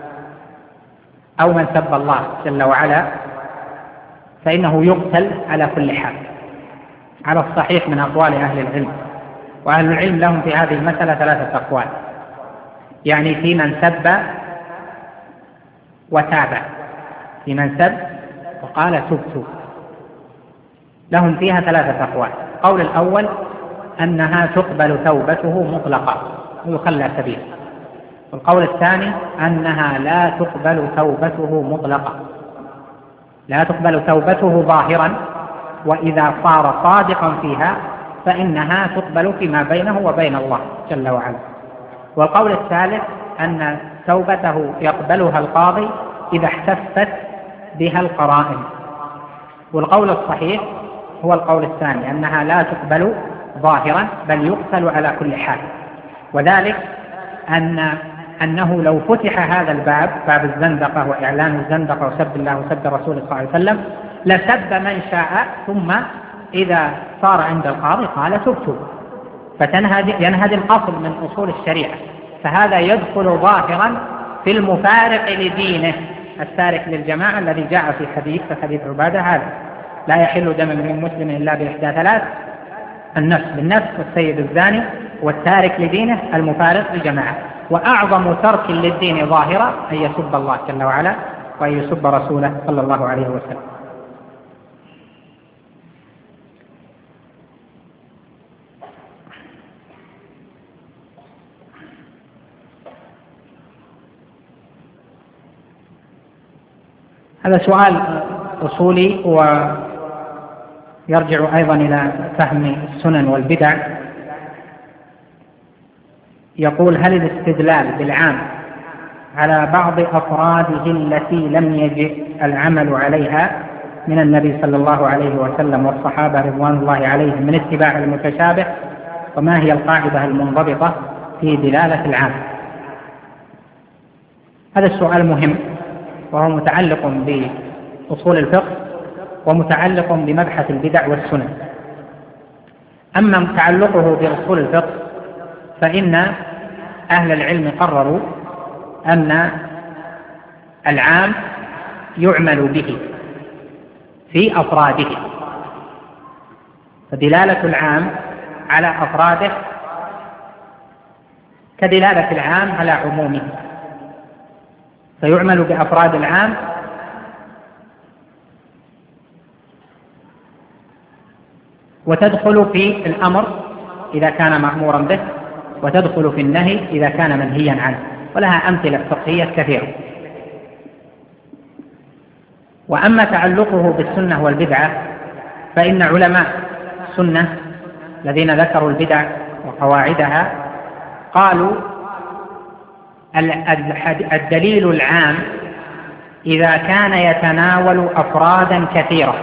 أو من سب الله جل وعلا فإنه يقتل على كل حال على الصحيح من أقوال أهل العلم، وأهل العلم لهم في هذه المسألة ثلاثة أقوال، يعني في من سب وتاب، في من سب وقال تبت، لهم فيها ثلاثة أقوال. القول الأول أنها تقبل توبته مطلقة ويخلى سبيله، والقول الثاني أنها لا تقبل توبته مطلقة، لا تقبل توبته ظاهرا، وإذا صار صادقا فيها فإنها تقبل فيما بينه وبين الله جل وعلا. والقول الثالث أن توبته يقبلها القاضي إذا احتفت بها القرائن. والقول الصحيح هو القول الثاني، أنها لا تقبل ظاهرا بل يقتل على كل حال، وذلك أنه لو فتح هذا الباب، باب الزندقة وإعلان الزندقة وسب الله وسب رسوله صلى الله عليه وسلم، لسب من شاء، ثم إذا صار عند القاضي قال تبت، فينهدم أصل من أصول الشريعة، فهذا يدخل ظاهرا في المفارق لدينه التارك للجماعة الذي جاء في حديث عبادة هذا: لا يحل دم امرئ مسلم إلا بإحدى ثلاث، النفس بالنفس والسيد الزاني والتارك لدينه المفارق للجماعة. وأعظم ترك للدين ظاهرة أن يسب الله جل وعلا وأن يسب رسوله صلى الله عليه وسلم. هذا سؤال أصولي ويرجع أيضا إلى فهم السنن والبدع. يقول: هل الاستدلال بالعام على بعض أفراده التي لم يجئ العمل عليها من النبي صلى الله عليه وسلم والصحابة رضوان الله عليهم من اتباع المتشابه، وما هي القاعدة المنضبطة في دلالة العام؟ هذا السؤال مهم، وهو متعلق بأصول الفقه ومتعلق بمبحث البدع والسنن. أما تعلقه بأصول الفقه فإن أهل العلم قرروا أن العام يعمل به في أفراده، فدلالة العام على أفراده كدلالة العام على عمومه، فيعمل بأفراد العام وتدخل في الأمر إذا كان مأمورا به، وتدخل في النهي إذا كان منهيا عنه، ولها أمثلة فقهية كثيرة. وأما تعلقه بالسنة والبدعة فإن علماء السنة الذين ذكروا البدع وقواعدها قالوا: الدليل العام إذا كان يتناول أفرادا كثيرة،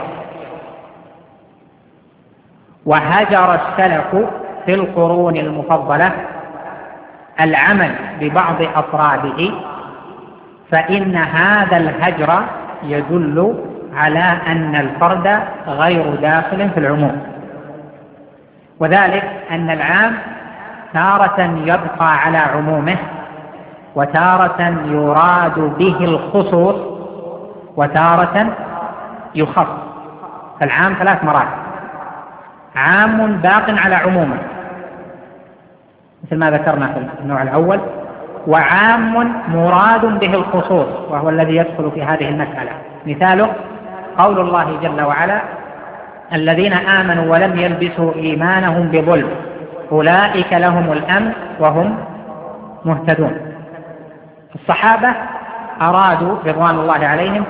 وهجر السلف في القرون المفضلة العمل ببعض أفراده، فإن هذا الهجر يدل على أن الفرد غير داخل في العموم، وذلك أن العام تارة يبقى على عمومه، وتارة يراد به الخصوص، وتارة يخص. فالعام ثلاث مراتب: عام باق على عمومه مثل ما ذكرنا في النوع الأول، وعام مراد به الخصوص وهو الذي يدخل في هذه المسألة. مثاله قول الله جل وعلا: الذين آمنوا ولم يلبسوا إيمانهم بظلم أولئك لهم الأمن وهم مهتدون. الصحابة أرادوا رضوان الله عليهم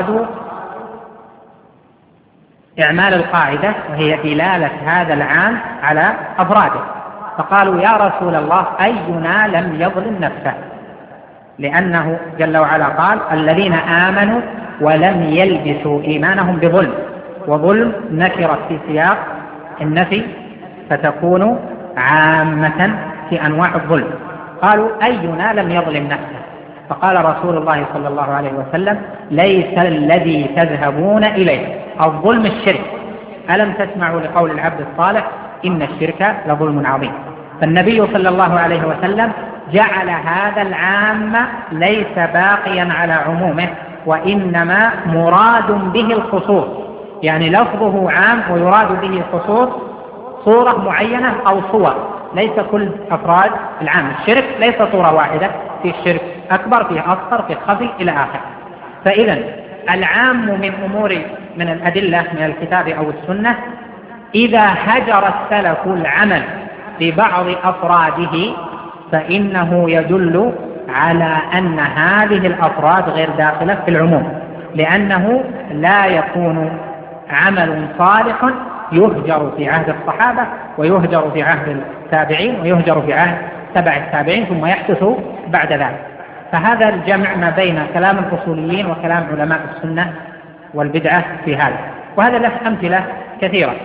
إعمال القاعدة، وهي دلالة هذا العام على أفراده، فقالوا: يا رسول الله أينا لم يظلم نفسه؟ لأنه جل وعلا قال: الذين آمنوا ولم يلبسوا إيمانهم بظلم، وظلم نكرت في سياق النفي فتكون عامة في أنواع الظلم. قالوا: أينا لم يظلم نفسه؟ فقال رسول الله صلى الله عليه وسلم: ليس الذي تذهبون إليه الظلم الشرك. ألم تسمعوا لقول العبد الصالح إن الشرك لظلم عظيم. فالنبي صلى الله عليه وسلم جعل هذا العام ليس باقيا على عمومه، وإنما مراد به الخصوص، يعني لفظه عام ويراد به الخصوص صورة معينة أو صور، ليس كل أفراد العام. الشرك ليس صورة واحدة، في الشرك أكبر، فيه أصغر، فيه خفي إلى آخر. فإذا العام من الأدلة من الكتاب أو السنة إذا هجر السلف العمل ببعض أفراده فإنه يدل على أن هذه الأفراد غير داخلة في العموم، لأنه لا يكون عمل صالح يهجر في عهد الصحابة ويهجر في عهد التابعين ويهجر في عهد تبع التابعين ثم يحدث بعد ذلك. فهذا الجمع ما بين كلام الأصوليين وكلام علماء السنة والبدعة في هذا. وهذا له أمثلة كثيرة،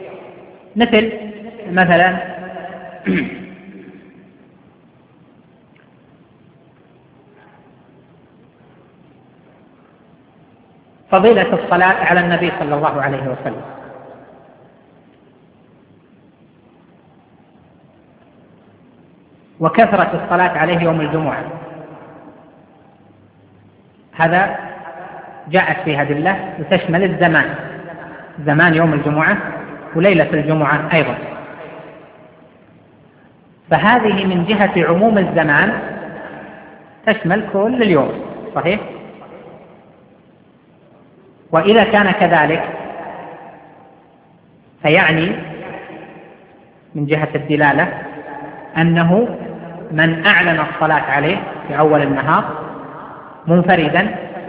مثلا فضيلة الصلاة على النبي صلى الله عليه وسلم. وكثرة الصلاة عليه يوم الجمعة، هذا جاءت فيها أدلة وتشمل زمان يوم الجمعة وليلة الجمعة أيضا. فهذه من جهة عموم الزمان تشمل كل اليوم، صحيح؟ وإذا كان كذلك فيعني من جهة الدلالة أنه من أعلن الصلاة عليه في أول النهار منفردا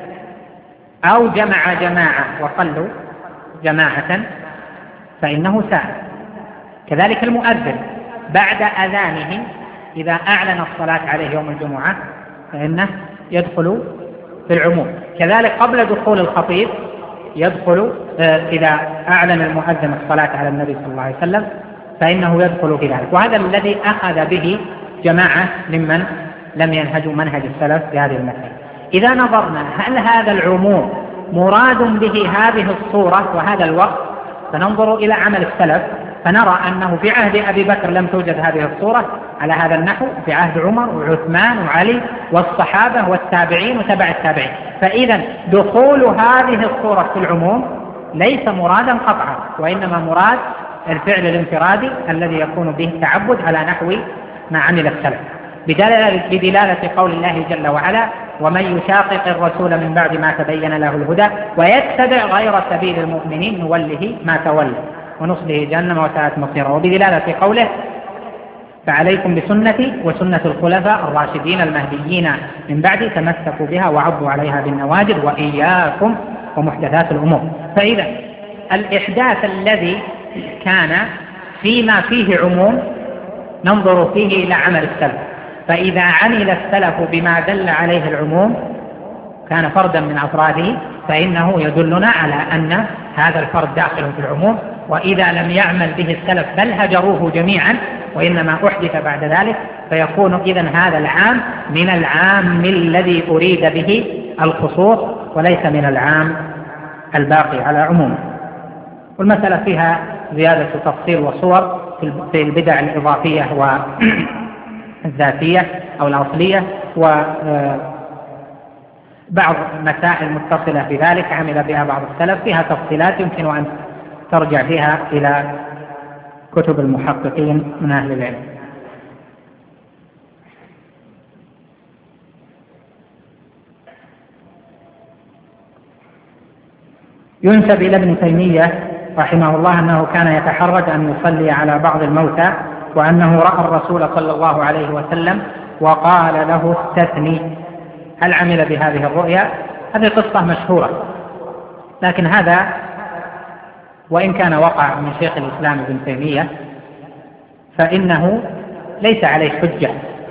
أو جمع جماعة وصلوا جماعة فإنه سائل. كذلك المؤذن بعد أذانه إذا أعلن الصلاة عليه يوم الجمعة فإنه يدخل في العموم. كذلك قبل دخول الخطيب يدخل، إذا أعلن المؤذن الصلاة على النبي صلى الله عليه وسلم فإنه يدخل في ذلك. وهذا الذي أخذ به جماعة ممن لم ينهجوا منهج السلف في هذه المسألة. إذا نظرنا هل هذا العموم مراد به هذه الصورة وهذا الوقت، فننظر إلى عمل السلف فنرى أنه في عهد أبي بكر لم توجد هذه الصورة على هذا النحو، في عهد عمر وعثمان وعلي والصحابة والتابعين وتبع التابعين. فإذا دخول هذه الصورة في العموم ليس مرادا قطعا، وإنما مراد الفعل الانفرادي الذي يكون به التعبد على نحو ما عمل السلف، بدلالة قول الله جل وعلا ومن يشاقق الرسول من بعد ما تبين له الهدى ويتبع غير سبيل المؤمنين نوله ما تولى ونصله جهنم وساءت مصيرا، وبدلالة قوله فعليكم بسنتي وسنة الخلفاء الراشدين المهديين من بعد تمسكوا بها وعضوا عليها بالنواجذ وإياكم ومحدثات الأمور. فإذا الإحداث الذي كان فيما فيه عموم ننظر فيه إلى عمل السلف، فإذا عمل السلف بما دل عليه العموم كان فردا من أفراده فإنه يدلنا على أن هذا الفرد داخل في العموم. وإذا لم يعمل به السلف بل هجروه جميعا وإنما أحدث بعد ذلك فيكون إذن هذا العام من العام الذي أريد به الخصوص وليس من العام الباقي على عمومه. والمسألة فيها زيادة تفصيل وصور في البدع الإضافية والذاتية أو الأصلية، وبعض مسائل متصلة بذلك عمل بها بعض السلف، فيها تفصيلات يمكن أن ترجع فيها إلى كتب المحققين من أهل العلم. ينسب إلى ابن تيمية رحمه الله أنه كان يتحرج أن يصلي على بعض الموتى، وأنه رأى الرسول صلى الله عليه وسلم وقال له استثني. هل عمل بهذه الرؤيا؟ هذه قصة مشهورة، لكن هذا وإن كان وقع من شيخ الإسلام ابن تيمية فإنه ليس عليه حجة.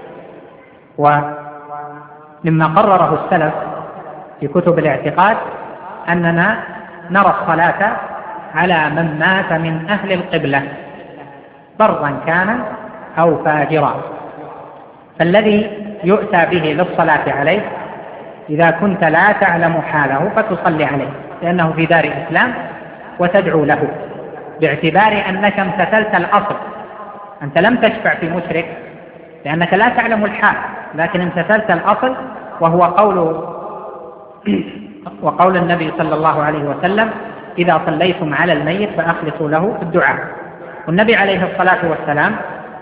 ومما قرره السلف في كتب الاعتقاد أننا نرى الصلاة على من مات من أهل القبلة برا كان أو فاجرا، فالذي يؤتى به للصلاة عليه إذا كنت لا تعلم حاله فتصلي عليه، لأنه في دار الإسلام وتدعو له، باعتبار أنك امتثلت الأصل. أنت لم تشفع في مشرك لأنك لا تعلم الحال، لكن امتثلت الأصل، وهو وقول النبي صلى الله عليه وسلم: إذا صليتم على الميت فأخلصوا له الدعاء. والنبي عليه الصلاة والسلام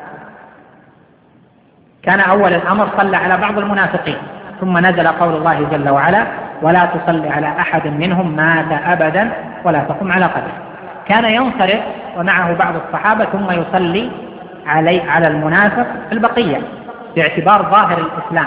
كان أول الأمر صلى على بعض المنافقين، ثم نزل قول الله جل وعلا: ولا تصلي على أحد منهم مات أبدا ولا تقم على قبره. كان ينصرف ومعه بعض الصحابة ثم يصلي على المنافق البقية باعتبار ظاهر الإسلام.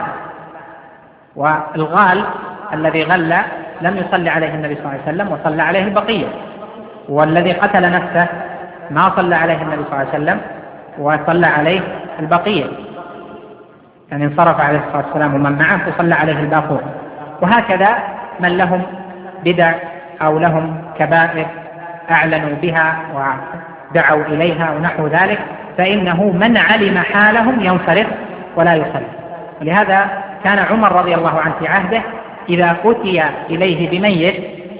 والغال الذي غل لم يصلي عليه النبي صلى الله عليه وسلم وصلى عليه البقية، والذي قتل نفسه ما صلى عليه النبي صلى الله عليه وسلم وصلى عليه البقية، يعني انصرف عليه الصلاة والسلام ومن معه وصلى عليه الباقون. وهكذا من لهم بدع أو لهم كبائر أعلنوا بها ودعوا إليها ونحو ذلك، فإنه من علم حالهم ينصرف ولا يصلي. ولهذا كان عمر رضي الله عنه في عهده إذا أتي إليه بميت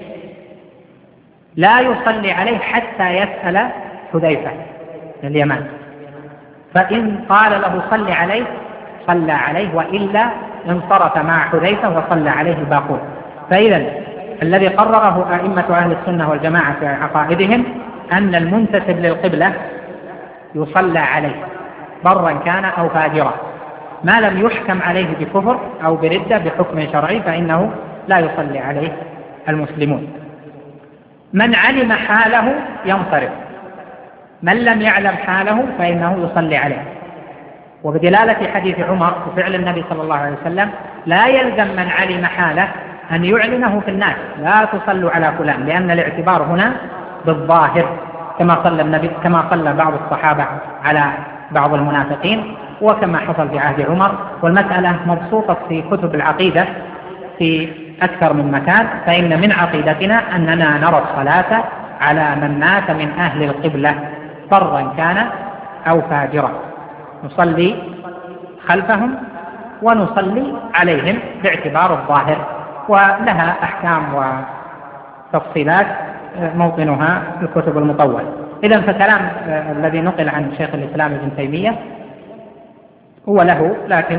لا يصلي عليه حتى يسأل حذيفة من اليمن، فإن قال له صلي عليه صلى عليه، وإلا انصرف مع حذيفة وصلى عليه الباقون. فإذا الذي قرره أئمة أهل السنة والجماعة في عقائدهم أن المنتسب للقبلة يصلى عليه برا كان أو فاجرا، ما لم يحكم عليه بكفر أو بردة بحكم شرعي فإنه لا يصلي عليه المسلمون. من علم حاله ينصرف، من لم يعلم حاله فإنه يصلي عليه. وبدلالة حديث عمر وفعل النبي صلى الله عليه وسلم لا يلزم من علم حاله أن يعلنه في الناس: لا تصلوا على فلان، لأن الاعتبار هنا بالظاهر، كما صلى بعض الصحابة على بعض المنافقين وكما حصل في عهد عمر. والمسألة مبسوطة في كتب العقيدة في أكثر من مكان. فإن من عقيدتنا أننا نرى الصلاة على من مات من أهل القبلة برا كان أو فاجرا، نصلي خلفهم ونصلي عليهم باعتبار الظاهر، ولها أحكام وتفصيلات موطنها في الكتب المطولة. إذن فكلام الذي نقل عن شيخ الإسلام ابن تيمية هو له، لكن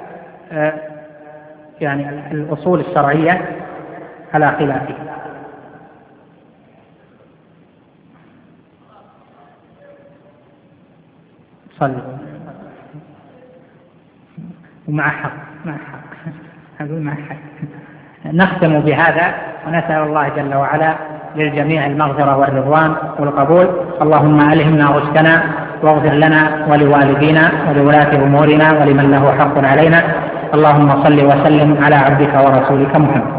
يعني الأصول الشرعية على خلافه. صلوا ومع حق أقول مع حق. نختم بهذا ونسأل الله جل وعلا للجميع المغفرة والرضوان والقبول. اللهم ألهمنا رشدنا واغفر لنا ولوالدينا ولولاة أمورنا ولمن له حق علينا. اللهم صل وسلم على عبدك ورسولك محمد.